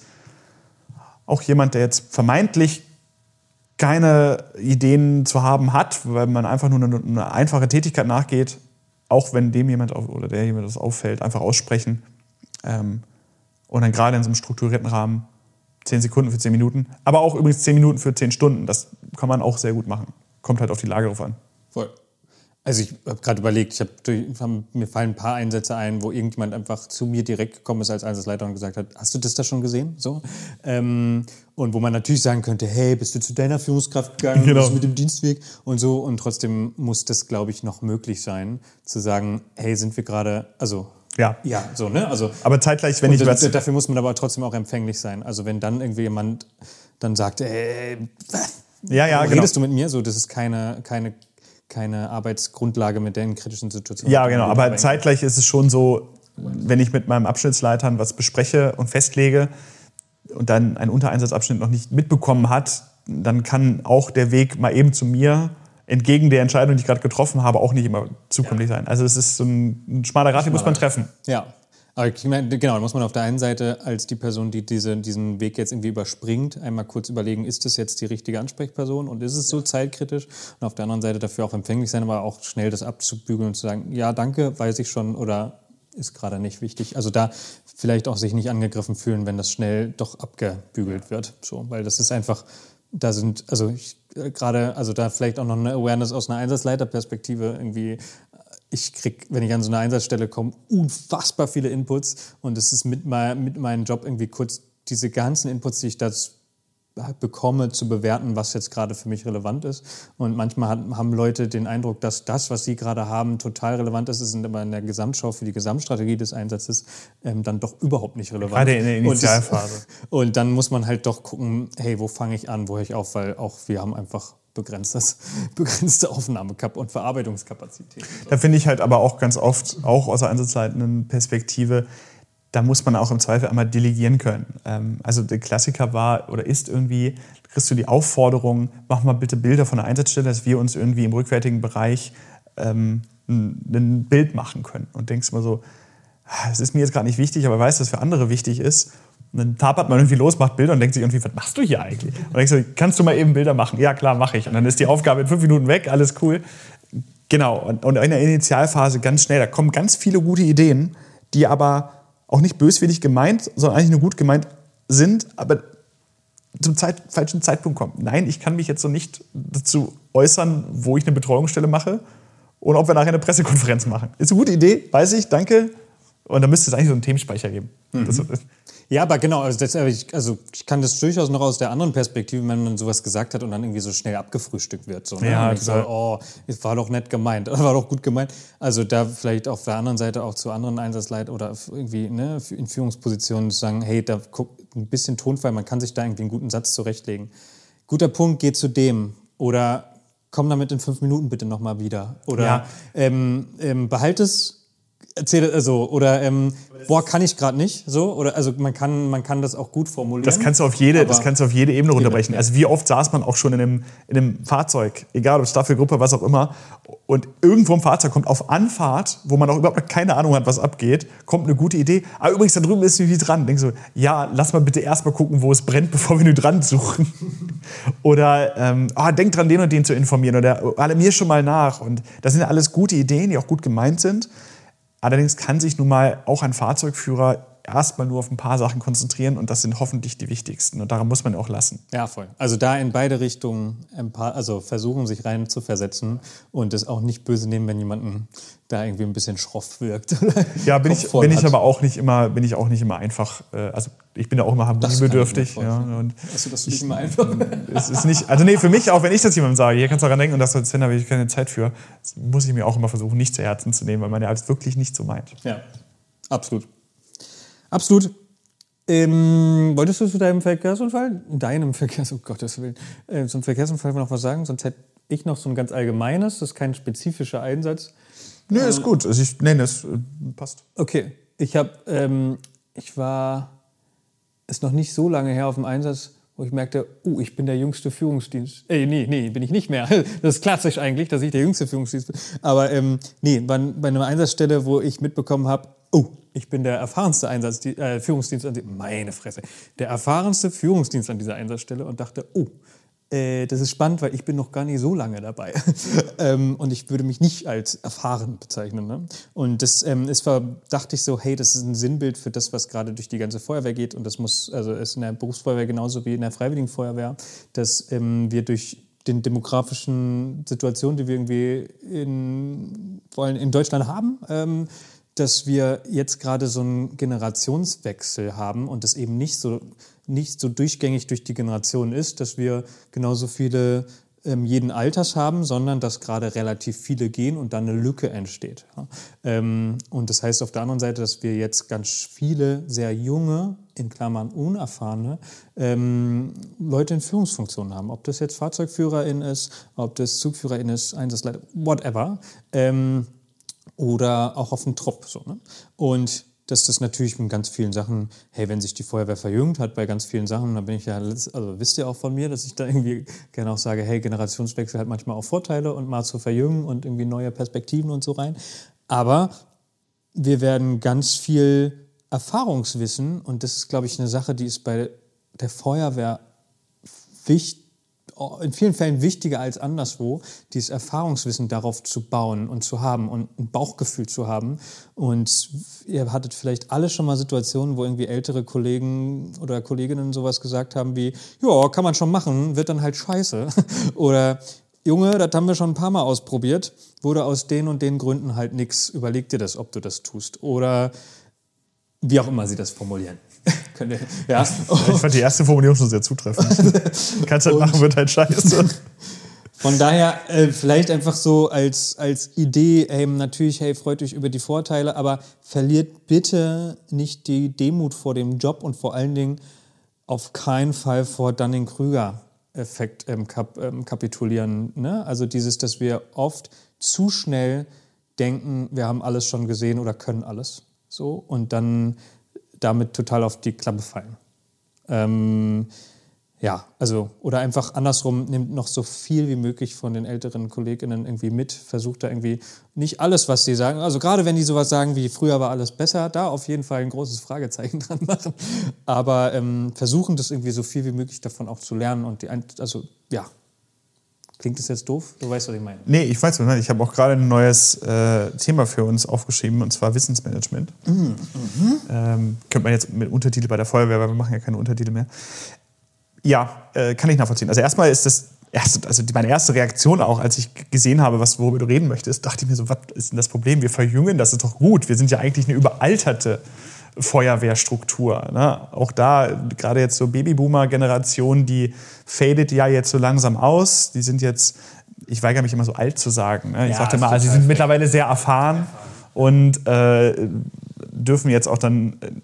auch jemand, der jetzt vermeintlich keine Ideen zu haben hat, weil man einfach nur eine, eine einfache Tätigkeit nachgeht, auch wenn dem jemand auf, oder der jemand das auffällt, einfach aussprechen. Ähm, und dann gerade in so einem strukturierten Rahmen zehn Sekunden für zehn Minuten, aber auch übrigens zehn Minuten für zehn Stunden. Das kann man auch sehr gut machen. Kommt halt auf die Lage drauf an. Voll. Also ich habe gerade überlegt, ich hab durch, mir fallen ein paar Einsätze ein, wo irgendjemand einfach zu mir direkt gekommen ist als Einsatzleiter und gesagt hat, hast du das da schon gesehen? So. Ähm, und wo man natürlich sagen könnte, hey, bist du zu deiner Führungskraft gegangen, genau. Bist du mit dem Dienstweg und so. Und trotzdem muss das, glaube ich, noch möglich sein, zu sagen, hey, sind wir gerade, also ja, ja, so, ne? Also, aber zeitgleich, wenn ich das, was... Dafür muss man aber trotzdem auch empfänglich sein. Also wenn dann irgendwie jemand dann sagt, hey, ja, ja, redest genau. du mit mir? So, das ist keine... keine keine Arbeitsgrundlage mit den kritischen Situationen. Ja, genau, aber zeitgleich ist es schon so, wenn ich mit meinem Abschnittsleitern was bespreche und festlege und dann ein Untereinsatzabschnitt noch nicht mitbekommen hat, dann kann auch der Weg mal eben zu mir entgegen der Entscheidung, die ich gerade getroffen habe, auch nicht immer zukömmlich sein. Also es ist so ein, ein schmaler Grad, den muss man treffen. Ja. Aber ich meine, genau, da muss man auf der einen Seite als die Person, die diese, diesen Weg jetzt irgendwie überspringt, einmal kurz überlegen, ist das jetzt die richtige Ansprechperson und ist es so zeitkritisch? Und auf der anderen Seite dafür auch empfänglich sein, aber auch schnell das abzubügeln und zu sagen, ja, danke, weiß ich schon oder ist gerade nicht wichtig. Also da vielleicht auch sich nicht angegriffen fühlen, wenn das schnell doch abgebügelt wird. So, weil das ist einfach, da sind, also ich, gerade, also da vielleicht auch noch eine Awareness aus einer Einsatzleiterperspektive irgendwie. Ich kriege, wenn ich an so eine Einsatzstelle komme, unfassbar viele Inputs und es ist mit, mein, mit meinem Job irgendwie kurz diese ganzen Inputs, die ich da bekomme, zu bewerten, was jetzt gerade für mich relevant ist. Und manchmal hat, haben Leute den Eindruck, dass das, was sie gerade haben, total relevant ist, ist aber in der Gesamtschau für die Gesamtstrategie des Einsatzes ähm, dann doch überhaupt nicht relevant. Gerade in der Initialphase. Und, das, und dann muss man halt doch gucken, hey, wo fange ich an, wo höre ich auf, weil auch wir haben einfach begrenztes, begrenzte Aufnahme- und Verarbeitungskapazität. Da finde ich halt aber auch ganz oft, auch aus der einsatzleitenden Perspektive, da muss man auch im Zweifel einmal delegieren können. Ähm, also der Klassiker war oder ist irgendwie, kriegst du die Aufforderung, mach mal bitte Bilder von der Einsatzstelle, dass wir uns irgendwie im rückwärtigen Bereich ähm, ein, ein Bild machen können. Und denkst mal so, das ist mir jetzt gerade nicht wichtig, aber weißt, dass für andere wichtig ist. Und dann tapert man irgendwie los, macht Bilder und denkt sich irgendwie, was machst du hier eigentlich? Und denkst du, kannst du mal eben Bilder machen? Ja, klar, mache ich. Und dann ist die Aufgabe in fünf Minuten weg, alles cool. Genau, und, und in der Initialphase ganz schnell, da kommen ganz viele gute Ideen, die aber auch nicht böswillig gemeint, sondern eigentlich nur gut gemeint sind, aber zum Zeit, falschen Zeitpunkt kommen. Nein, ich kann mich jetzt so nicht dazu äußern, wo ich eine Betreuungsstelle mache und ob wir nachher eine Pressekonferenz machen. Ist eine gute Idee, weiß ich, danke. Und da müsste es eigentlich so einen Themenspeicher geben. Mhm. Das, ja, aber genau, also, das, also ich kann das durchaus noch aus der anderen Perspektive, wenn man sowas gesagt hat und dann irgendwie so schnell abgefrühstückt wird. So, ne? Ja, und ich so, oh, es war doch nett gemeint, war doch gut gemeint. Also da vielleicht auf der anderen Seite auch zu anderen Einsatzleitern oder irgendwie ne, in Führungspositionen zu sagen, hey, da guck ein bisschen Tonfall, man kann sich da irgendwie einen guten Satz zurechtlegen. Guter Punkt, geh zu dem oder komm damit in fünf Minuten bitte nochmal wieder. Oder ja. ähm, ähm, behalt es. Erzähl also oder ähm, boah, kann ich gerade nicht so oder also man kann man kann das auch gut formulieren. Das kannst du auf jede das kannst du auf jede Ebene runterbrechen. Ja. Also wie oft saß man auch schon in einem in einem Fahrzeug, egal ob Staffelgruppe, was auch immer, und irgendwo im Fahrzeug kommt auf Anfahrt, wo man auch überhaupt keine Ahnung hat, was abgeht, kommt eine gute Idee. Aber übrigens da drüben ist irgendwie dran. Denkst du, ja, lass mal bitte erst mal gucken, wo es brennt, bevor wir nur dran suchen. Oder ähm, oh, denk dran, den und den zu informieren oder alarmier schon mal nach. Und das sind ja alles gute Ideen, die auch gut gemeint sind. Allerdings kann sich nun mal auch ein Fahrzeugführer erstmal nur auf ein paar Sachen konzentrieren und das sind hoffentlich die wichtigsten und daran muss man auch lassen. Ja, voll. Also da in beide Richtungen ein paar, also versuchen, sich rein zu versetzen und es auch nicht böse nehmen, wenn jemanden da irgendwie ein bisschen schroff wirkt. Ja, bin ich, bin ich aber auch nicht immer, bin ich auch nicht immer einfach, äh, also ich bin ja auch immer harmoniebedürftig. Ja, und also, dass du nicht immer einfach... Es ist nicht, also nee, für mich, auch wenn ich das jemandem sage, hier kannst du daran denken und das Sven, da habe ich keine Zeit für, muss ich mir auch immer versuchen, nicht zu Herzen zu nehmen, weil man ja alles wirklich nicht so meint. Ja, absolut. Absolut. Ähm, wolltest du zu deinem Verkehrsunfall, deinem Verkehrsunfall, um Gottes Willen, äh, zum Verkehrsunfall noch was sagen? Sonst hätte ich noch so ein ganz allgemeines, das ist kein spezifischer Einsatz. Nö, ist gut. Also ich, nee, das äh, passt. Okay, ich habe, ähm, ich war, ist noch nicht so lange her auf dem Einsatz, wo ich merkte, oh, ich bin der jüngste Führungsdienst. Ey, nee, nee, bin ich nicht mehr. Das ist klassisch eigentlich, dass ich der jüngste Führungsdienst bin. Aber ähm, nee, bei, bei einer Einsatzstelle, wo ich mitbekommen habe, oh, ich bin der erfahrenste Einsatz, die, äh, Führungsdienst an die, meine Fresse, der erfahrenste Führungsdienst an dieser Einsatzstelle und dachte, oh, äh, das ist spannend, weil ich bin noch gar nicht so lange dabei. ähm, und ich würde mich nicht als erfahren bezeichnen. Ne? Und das ähm, ist, war, dachte ich so, hey, das ist ein Sinnbild für das, was gerade durch die ganze Feuerwehr geht. Und das muss, also ist in der Berufsfeuerwehr genauso wie in der Freiwilligen Feuerwehr, dass ähm, wir durch den demografischen Situationen, die wir irgendwie in, vor allem in Deutschland haben, ähm, dass wir jetzt gerade so einen Generationswechsel haben und das eben nicht so, nicht so durchgängig durch die Generation ist, dass wir genauso viele ähm, jeden Alters haben, sondern dass gerade relativ viele gehen und dann eine Lücke entsteht. Ja? Ähm, und das heißt auf der anderen Seite, dass wir jetzt ganz viele sehr junge, in Klammern unerfahrene, ähm, Leute in Führungsfunktionen haben. Ob das jetzt Fahrzeugführerin ist, ob das Zugführerin ist, Einsatzleiter, whatever. Ähm, Oder auch auf den Trupp. So, ne? Und dass das natürlich mit ganz vielen Sachen, hey, wenn sich die Feuerwehr verjüngt hat bei ganz vielen Sachen, dann bin ich ja, also wisst ihr auch von mir, dass ich da irgendwie gerne auch sage, hey, Generationswechsel hat manchmal auch Vorteile und mal zu verjüngen und irgendwie neue Perspektiven und so rein. Aber wir werden ganz viel Erfahrungswissen und das ist, glaube ich, eine Sache, die ist bei der Feuerwehr wichtig, in vielen Fällen wichtiger als anderswo, dieses Erfahrungswissen darauf zu bauen und zu haben und ein Bauchgefühl zu haben. Und ihr hattet vielleicht alle schon mal Situationen, wo irgendwie ältere Kollegen oder Kolleginnen sowas gesagt haben wie, ja, kann man schon machen, wird dann halt scheiße. Oder, Junge, das haben wir schon ein paar Mal ausprobiert, wurde aus den und den Gründen halt nix, überleg dir das, ob du das tust. Oder wie auch immer sie das formulieren. Ja. Ich fand die erste Formulierung schon sehr zutreffend. Kannst halt machen, wird halt scheiße. Von daher äh, vielleicht einfach so als, als Idee, hey, natürlich, hey, freut euch über die Vorteile, aber verliert bitte nicht die Demut vor dem Job und vor allen Dingen auf keinen Fall vor Dunning-Kruger-Effekt ähm, kap, ähm, kapitulieren. Ne? Also dieses, dass wir oft zu schnell denken, wir haben alles schon gesehen oder können alles. So, und dann damit total auf die Klappe fallen. Ähm, ja, also, oder einfach andersrum, nimmt noch so viel wie möglich von den älteren KollegInnen irgendwie mit, versucht da irgendwie nicht alles, was sie sagen, also gerade wenn die sowas sagen wie früher war alles besser, da auf jeden Fall ein großes Fragezeichen dran machen, aber ähm, versuchen das irgendwie so viel wie möglich davon auch zu lernen und die, also, ja. Klingt das jetzt doof? Du weißt, was ich meine. Nee, ich weiß, was ich meine. Ich habe auch gerade ein neues äh, Thema für uns aufgeschrieben, und zwar Wissensmanagement. Mhm. Ähm, könnte man jetzt mit Untertitel bei der Feuerwehr, weil wir machen ja keine Untertitel mehr. Ja, äh, kann ich nachvollziehen. Also erstmal ist das, erste, also meine erste Reaktion auch, als ich gesehen habe, was, worüber du reden möchtest, dachte ich mir so, was ist denn das Problem? Wir verjüngen, das ist doch gut. Wir sind ja eigentlich eine überalterte Feuerwehrstruktur. Ne? Auch da, gerade jetzt so Babyboomer-Generation, die fadet ja jetzt so langsam aus. Die sind jetzt, ich weigere mich immer so alt zu sagen. Ne? Ich ja, sagte mal, also sie sind mittlerweile sehr erfahren und äh, dürfen jetzt auch dann, äh,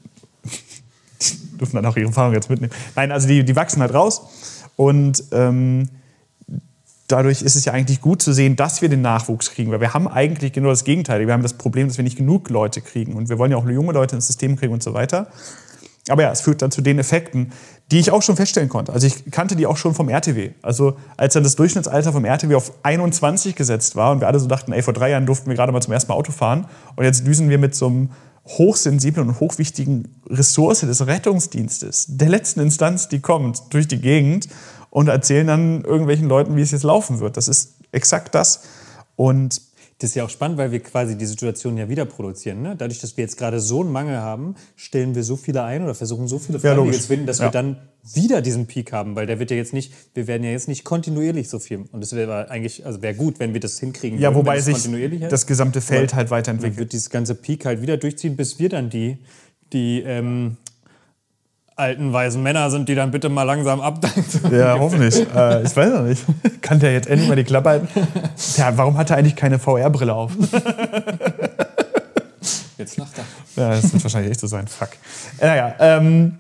dürfen dann auch ihre Erfahrung jetzt mitnehmen. Nein, also die, die wachsen halt raus und ähm, dadurch ist es ja eigentlich gut zu sehen, dass wir den Nachwuchs kriegen, weil wir haben eigentlich genau das Gegenteil. Wir haben das Problem, dass wir nicht genug Leute kriegen und wir wollen ja auch junge Leute ins System kriegen und so weiter. Aber ja, es führt dann zu den Effekten, die ich auch schon feststellen konnte. Also ich kannte die auch schon vom R T W. Also als dann das Durchschnittsalter vom R T W auf einundzwanzig gesetzt war und wir alle so dachten, ey, vor drei Jahren durften wir gerade mal zum ersten Mal Auto fahren und jetzt düsen wir mit so einem hochsensiblen und hochwichtigen Ressource des Rettungsdienstes, der letzten Instanz, die kommt, durch die Gegend und erzählen dann irgendwelchen Leuten, wie es jetzt laufen wird. Das ist exakt das. Und Das ist ja auch spannend, weil wir quasi die Situation ja wieder produzieren. Ne? Dadurch, dass wir jetzt gerade so einen Mangel haben, stellen wir so viele ein oder versuchen so viele Freiwillige zu finden, dass ja. wir dann wieder diesen Peak haben, weil der wird ja jetzt nicht, wir werden ja jetzt nicht kontinuierlich so viel. Und das wäre eigentlich, also wäre gut, wenn wir das hinkriegen. Ja, würden, wobei das sich kontinuierlich das gesamte Feld aber halt weiterentwickelt. Dann wird dieses ganze Peak halt wieder durchziehen, bis wir dann die, die ähm, alten, weisen Männer sind, die dann bitte mal langsam abdanken. Ja, hoffentlich. Äh, ich weiß noch nicht. Kann der jetzt endlich mal die Klappe halten? Tja, warum hat er eigentlich keine V R-Brille auf? Jetzt lacht er. Ja, das wird wahrscheinlich echt so sein. Fuck. Äh, naja, ähm,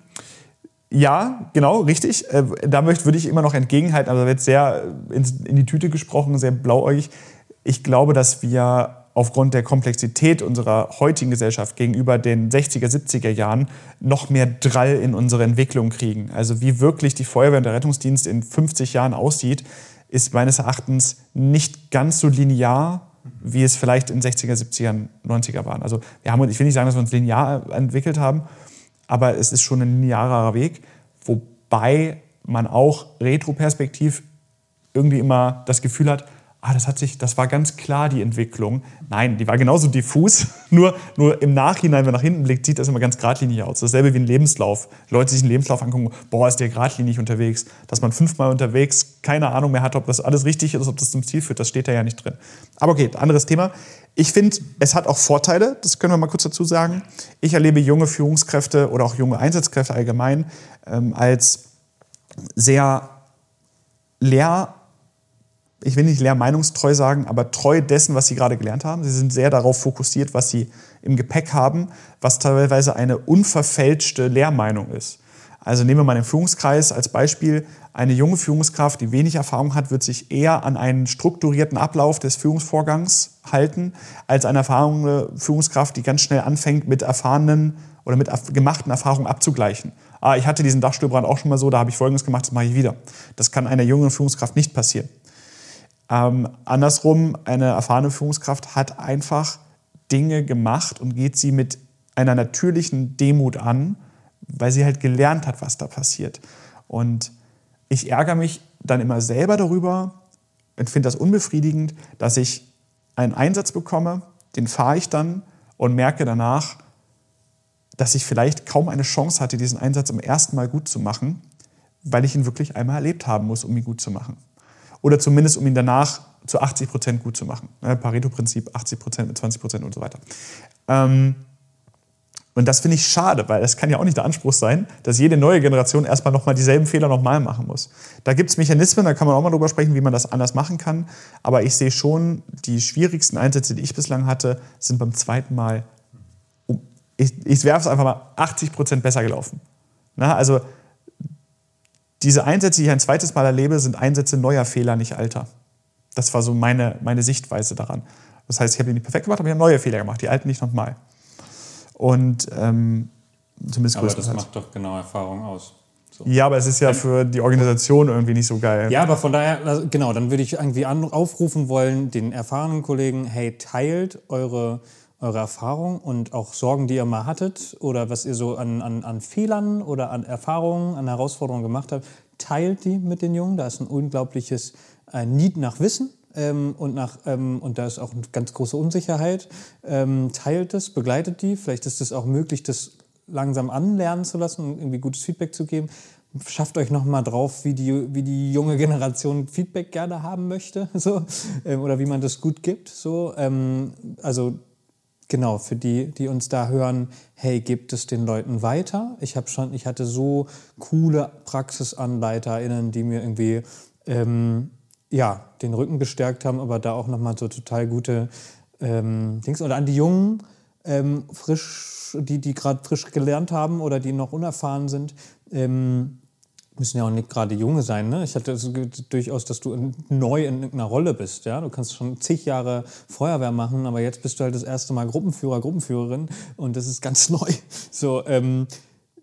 ja, genau, richtig. Äh, da möchte, würde ich immer noch entgegenhalten, also jetzt sehr in, in die Tüte gesprochen, sehr blauäugig. Ich glaube, dass wir aufgrund der Komplexität unserer heutigen Gesellschaft gegenüber den sechziger, siebziger Jahren noch mehr Drall in unsere Entwicklung kriegen. Also wie wirklich die Feuerwehr und der Rettungsdienst in fünfzig Jahren aussieht, ist meines Erachtens nicht ganz so linear, wie es vielleicht in sechziger, siebziger, neunziger waren. Also wir haben, ich will nicht sagen, dass wir uns linear entwickelt haben, aber es ist schon ein linearer Weg, wobei man auch retroperspektiv irgendwie immer das Gefühl hat, ah, das hat sich, das war ganz klar die Entwicklung. Nein, die war genauso diffus, nur, nur im Nachhinein, wenn man nach hinten blickt, sieht das immer ganz geradlinig aus. Dasselbe wie ein Lebenslauf. Leute sich einen Lebenslauf angucken, boah, ist der geradlinig unterwegs. Dass man fünfmal unterwegs keine Ahnung mehr hat, ob das alles richtig ist, ob das zum Ziel führt, das steht da ja nicht drin. Aber okay, anderes Thema. Ich finde, es hat auch Vorteile, das können wir mal kurz dazu sagen. Ich erlebe junge Führungskräfte oder auch junge Einsatzkräfte allgemein ähm, als sehr leer, ich will nicht lehrmeinungstreu sagen, aber treu dessen, was sie gerade gelernt haben. Sie sind sehr darauf fokussiert, was sie im Gepäck haben, was teilweise eine unverfälschte Lehrmeinung ist. Also nehmen wir mal den Führungskreis als Beispiel. Eine junge Führungskraft, die wenig Erfahrung hat, wird sich eher an einen strukturierten Ablauf des Führungsvorgangs halten, als eine erfahrene Führungskraft, die ganz schnell anfängt, mit erfahrenen oder mit gemachten Erfahrungen abzugleichen. Ah, ich hatte diesen Dachstuhlbrand auch schon mal so, da habe ich Folgendes gemacht, das mache ich wieder. Das kann einer jungen Führungskraft nicht passieren. Ähm, andersrum, eine erfahrene Führungskraft hat einfach Dinge gemacht und geht sie mit einer natürlichen Demut an, weil sie halt gelernt hat, was da passiert. Und ich ärgere mich dann immer selber darüber und finde das unbefriedigend, dass ich einen Einsatz bekomme, den fahre ich dann und merke danach, dass ich vielleicht kaum eine Chance hatte, diesen Einsatz zum ersten Mal gut zu machen, weil ich ihn wirklich einmal erlebt haben muss, um ihn gut zu machen. Oder zumindest, um ihn danach zu achtzig Prozent gut zu machen. Pareto-Prinzip, achtzig Prozent mit zwanzig Prozent und so weiter. Ähm, und das finde ich schade, weil das kann ja auch nicht der Anspruch sein, dass jede neue Generation erstmal nochmal dieselben Fehler nochmal machen muss. Da gibt es Mechanismen, da kann man auch mal drüber sprechen, wie man das anders machen kann. Aber ich sehe schon, die schwierigsten Einsätze, die ich bislang hatte, sind beim zweiten Mal, ich, ich werfe es einfach mal, achtzig Prozent besser gelaufen. Na, also diese Einsätze, die ich ein zweites Mal erlebe, sind Einsätze neuer Fehler, nicht alter. Das war so meine, meine Sichtweise daran. Das heißt, ich habe die nicht perfekt gemacht, aber ich habe neue Fehler gemacht, die alten nicht nochmal. Und ähm, zumindest aber das macht doch genau Erfahrung aus. So. Ja, aber es ist ja für die Organisation irgendwie nicht so geil. Ja, aber von daher, genau, dann würde ich irgendwie aufrufen wollen, den erfahrenen Kollegen, hey, teilt eure, eure Erfahrung und auch Sorgen, die ihr mal hattet oder was ihr so an, an, an Fehlern oder an Erfahrungen, an Herausforderungen gemacht habt, teilt die mit den Jungen. Da ist ein unglaubliches äh, Need nach Wissen. Ähm, und, nach, ähm, und da ist auch eine ganz große Unsicherheit. Ähm, teilt es, begleitet die. Vielleicht ist es auch möglich, das langsam anlernen zu lassen und irgendwie gutes Feedback zu geben. Schafft euch noch mal drauf, wie die, wie die junge Generation Feedback gerne haben möchte. So. Ähm, oder wie man das gut gibt. So. Ähm, also genau, für die, die uns da hören, hey, gebt es den Leuten weiter. Ich, hab schon, ich hatte so coole PraxisanleiterInnen, die mir irgendwie ähm, ja, den Rücken gestärkt haben, aber da auch nochmal so total gute ähm, Dings. Oder an die Jungen, ähm, frisch, die, die gerade frisch gelernt haben oder die noch unerfahren sind, ähm, müssen ja auch nicht gerade Junge sein. Ne? Ich hatte also durchaus, dass du in, neu in irgendeiner Rolle bist. Ja? Du kannst schon zig Jahre Feuerwehr machen, aber jetzt bist du halt das erste Mal Gruppenführer, Gruppenführerin und das ist ganz neu. So, ähm,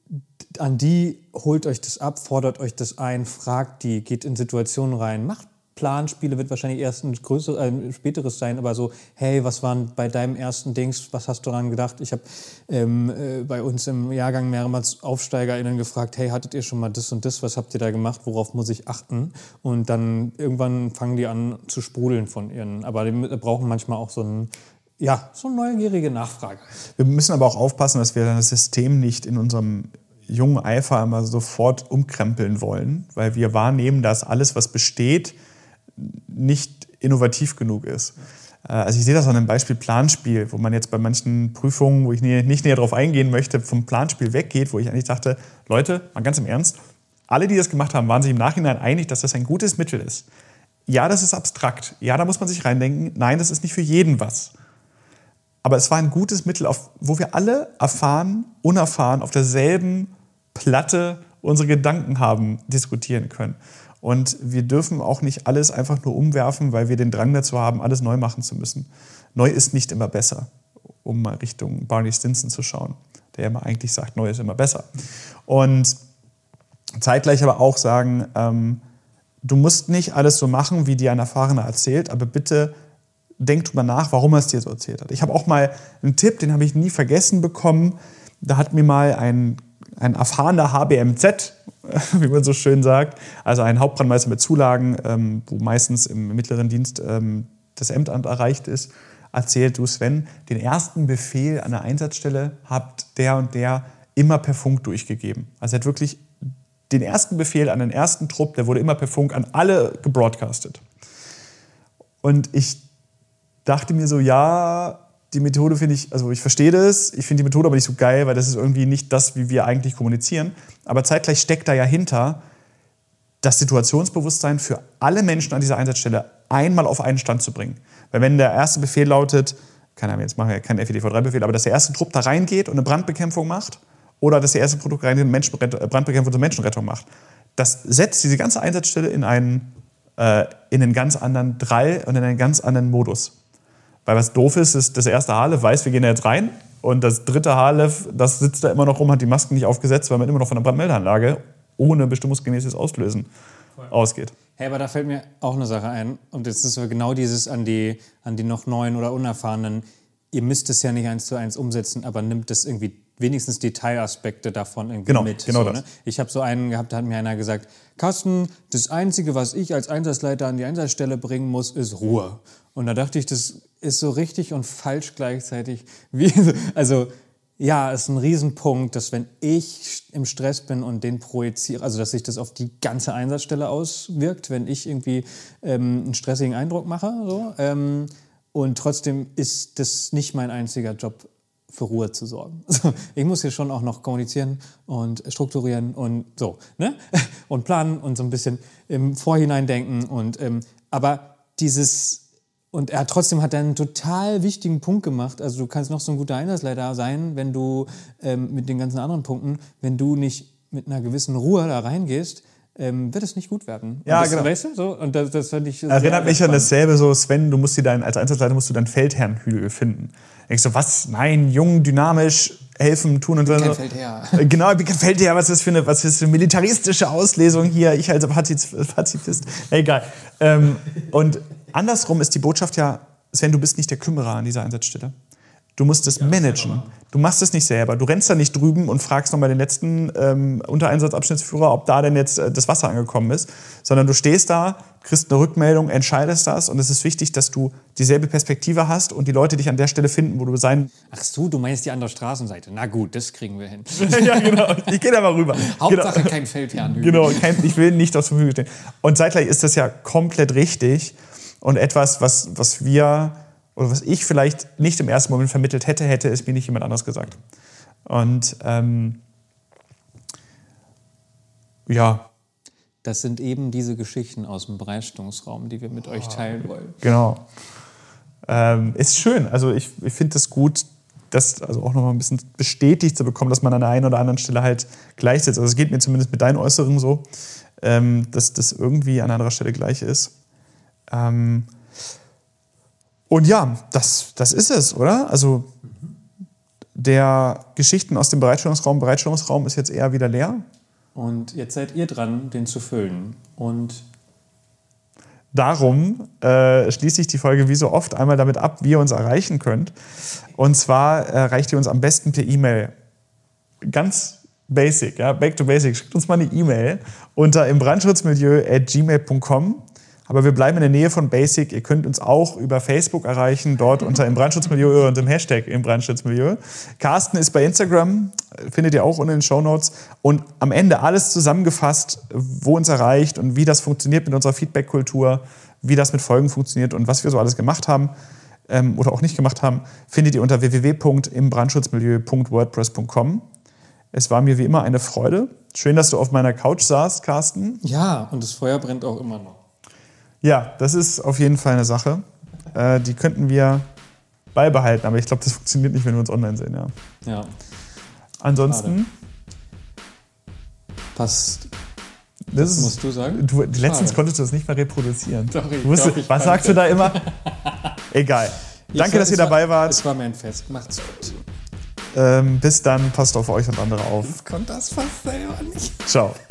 an die holt euch das ab, fordert euch das ein, fragt die, geht in Situationen rein, macht Planspiele wird wahrscheinlich erst ein größeres, äh, ein späteres sein, aber so, hey, was waren bei deinem ersten Dings, was hast du daran gedacht? Ich habe ähm, äh, bei uns im Jahrgang mehrmals AufsteigerInnen gefragt, hey, hattet ihr schon mal das und das, was habt ihr da gemacht, worauf muss ich achten? Und dann irgendwann fangen die an zu sprudeln von ihren, aber die brauchen manchmal auch so ein, ja, so eine neugierige Nachfrage. Wir müssen aber auch aufpassen, dass wir das System nicht in unserem jungen Eifer immer sofort umkrempeln wollen, weil wir wahrnehmen, dass alles, was besteht, nicht innovativ genug ist. Also ich sehe das an einem Beispiel Planspiel, wo man jetzt bei manchen Prüfungen, wo ich nicht näher drauf eingehen möchte, vom Planspiel weggeht, wo ich eigentlich dachte, Leute, mal ganz im Ernst, alle, die das gemacht haben, waren sich im Nachhinein einig, dass das ein gutes Mittel ist. Ja, das ist abstrakt. Ja, da muss man sich reindenken. Nein, das ist nicht für jeden was. Aber es war ein gutes Mittel, auf, wo wir alle erfahren, unerfahren, auf derselben Platte unsere Gedanken haben, diskutieren können. Und wir dürfen auch nicht alles einfach nur umwerfen, weil wir den Drang dazu haben, alles neu machen zu müssen. Neu ist nicht immer besser, um mal Richtung Barney Stinson zu schauen, der immer eigentlich sagt, neu ist immer besser. Und zeitgleich aber auch sagen, ähm, du musst nicht alles so machen, wie dir ein Erfahrener erzählt, aber bitte denk drüber nach, warum er es dir so erzählt hat. Ich habe auch mal einen Tipp, den habe ich nie vergessen bekommen. Da hat mir mal ein, ein erfahrener H B M Z, wie man so schön sagt, also ein Hauptbrandmeister mit Zulagen, ähm, wo meistens im mittleren Dienst ähm, das Ämteramt erreicht ist, erzählt, du Sven, den ersten Befehl an der Einsatzstelle habt der und der immer per Funk durchgegeben. Also er hat wirklich den ersten Befehl an den ersten Trupp, der wurde immer per Funk an alle gebroadcastet. Und ich dachte mir so, ja, die Methode finde ich, also ich verstehe das, ich finde die Methode aber nicht so geil, weil das ist irgendwie nicht das, wie wir eigentlich kommunizieren. Aber zeitgleich steckt da ja hinter, das Situationsbewusstsein für alle Menschen an dieser Einsatzstelle einmal auf einen Stand zu bringen. Weil wenn der erste Befehl lautet, keine Ahnung, jetzt machen wir keinen F E D V drei Befehl, aber dass der erste Trupp da reingeht und eine Brandbekämpfung macht oder dass der erste Produkt reingeht und Brandbekämpfung und Menschenrettung macht, das setzt diese ganze Einsatzstelle in einen, äh, in einen ganz anderen Drall und in einen ganz anderen Modus. Weil was doof ist, ist, das erste Halef weiß, wir gehen da jetzt rein und das dritte Halef, das sitzt da immer noch rum, hat die Masken nicht aufgesetzt, weil man immer noch von der Brandmeldeanlage ohne bestimmungsgemäßes Auslösen Voll. ausgeht. Hey, aber da fällt mir auch eine Sache ein und das ist genau dieses an die, an die noch Neuen oder Unerfahrenen, ihr müsst es ja nicht eins zu eins umsetzen, aber nimmt das irgendwie wenigstens Detailaspekte davon irgendwie genau, mit. Genau so, das. Ne? Ich habe so einen gehabt, da hat mir einer gesagt, Carsten, das Einzige, was ich als Einsatzleiter an die Einsatzstelle bringen muss, ist Ruhe. Und da dachte ich, das ist so richtig und falsch gleichzeitig. Wie, also ja, ist ein Riesenpunkt, dass wenn ich im Stress bin und den projiziere, also dass sich das auf die ganze Einsatzstelle auswirkt, wenn ich irgendwie ähm, einen stressigen Eindruck mache. So, ähm, und trotzdem ist das nicht mein einziger Job, für Ruhe zu sorgen. Also, ich muss hier schon auch noch kommunizieren und strukturieren und so, ne? Und planen und so ein bisschen im Vorhinein denken. Und, ähm, aber dieses, und er trotzdem hat er einen total wichtigen Punkt gemacht. Also du kannst noch so ein guter Einsatzleiter sein, wenn du ähm, mit den ganzen anderen Punkten, wenn du nicht mit einer gewissen Ruhe da reingehst, ähm, wird es nicht gut werden. Ja, das, genau. Weißt du, so? Und das, das fand ich sehr Erinnert mich an spannend. dasselbe, so Sven, du musst dir dein, als Einsatzleiter musst du deinen Feldherrnhügel finden. Denkst du, was? Nein, jung, dynamisch, helfen, tun und so. Kein Feldherr. Genau, ich bin kein Feldherr. Was ist das für eine, was ist das für eine militaristische Auslesung hier? Ich als Pazifist. Egal. Ähm, und andersrum ist die Botschaft ja, Sven, du bist nicht der Kümmerer an dieser Einsatzstelle. Du musst es ja, managen. Du machst es nicht selber. Du rennst da nicht drüben und fragst nochmal den letzten ähm, Untereinsatzabschnittsführer, ob da denn jetzt äh, das Wasser angekommen ist. Sondern du stehst da, kriegst eine Rückmeldung, entscheidest das. Und es ist wichtig, dass du dieselbe Perspektive hast und die Leute dich an der Stelle finden, wo du sein... Ach so, du meinst die andere Straßenseite. Na gut, das kriegen wir hin. Ja, genau. Ich gehe da mal rüber. Hauptsache genau. kein Feldherrnhügel. Genau, kein, ich will nicht auf dem Hügel stehen. Und zeitgleich ist das ja komplett richtig. Und etwas, was, was wir... oder was ich vielleicht nicht im ersten Moment vermittelt hätte, hätte es mir nicht jemand anderes gesagt. Und ähm, ja. Das sind eben diese Geschichten aus dem Bereitstellungsraum, die wir mit oh, euch teilen wollen. Genau. Ähm, ist schön. Also ich, ich finde es das gut, das also auch noch mal ein bisschen bestätigt zu bekommen, dass man an der einen oder anderen Stelle halt gleichsetzt. Also es geht mir zumindest mit deinen Äußerungen so, ähm, dass das irgendwie an anderer Stelle gleich ist. Ähm, Und ja, das, das ist es, oder? Also der Geschichten aus dem Bereitstellungsraum, Bereitstellungsraum ist jetzt eher wieder leer. Und jetzt seid ihr dran, den zu füllen. Und darum äh, schließe ich die Folge wie so oft einmal damit ab, wie ihr uns erreichen könnt. Und zwar äh, erreicht ihr uns am besten per E-Mail. Ganz basic, ja, back to basic. Schickt uns mal eine E-Mail unter imbrandschutzmilieu at gmail punkt com. Aber wir bleiben in der Nähe von Basic. Ihr könnt uns auch über Facebook erreichen, dort unter im Brandschutzmilieu und dem Hashtag im Brandschutzmilieu. Carsten ist bei Instagram, findet ihr auch unten in den Shownotes. Und am Ende alles zusammengefasst, wo uns erreicht und wie das funktioniert mit unserer Feedback-Kultur, wie das mit Folgen funktioniert und was wir so alles gemacht haben ähm, oder auch nicht gemacht haben, findet ihr unter w w w punkt imbrandschutzmilieu punkt wordpress punkt com. Es war mir wie immer eine Freude. Schön, dass du auf meiner Couch saßt, Carsten. Ja, und das Feuer brennt auch immer noch. Ja, das ist auf jeden Fall eine Sache. Äh, die könnten wir beibehalten, aber ich glaube, das funktioniert nicht, wenn wir uns online sehen. Ja. Ja. Ansonsten. Passt. Das ist, musst du sagen? Du, letztens Schade. konntest du das nicht mehr reproduzieren. Doch, ich du musst, glaub, ich was kann sagst du da immer? Egal. Danke, war, dass ihr war, dabei wart. Es war mir ein Fest. Macht's gut. Ähm, bis dann. Passt auf euch und andere auf. Ich konnte das fast selber nicht. Ciao.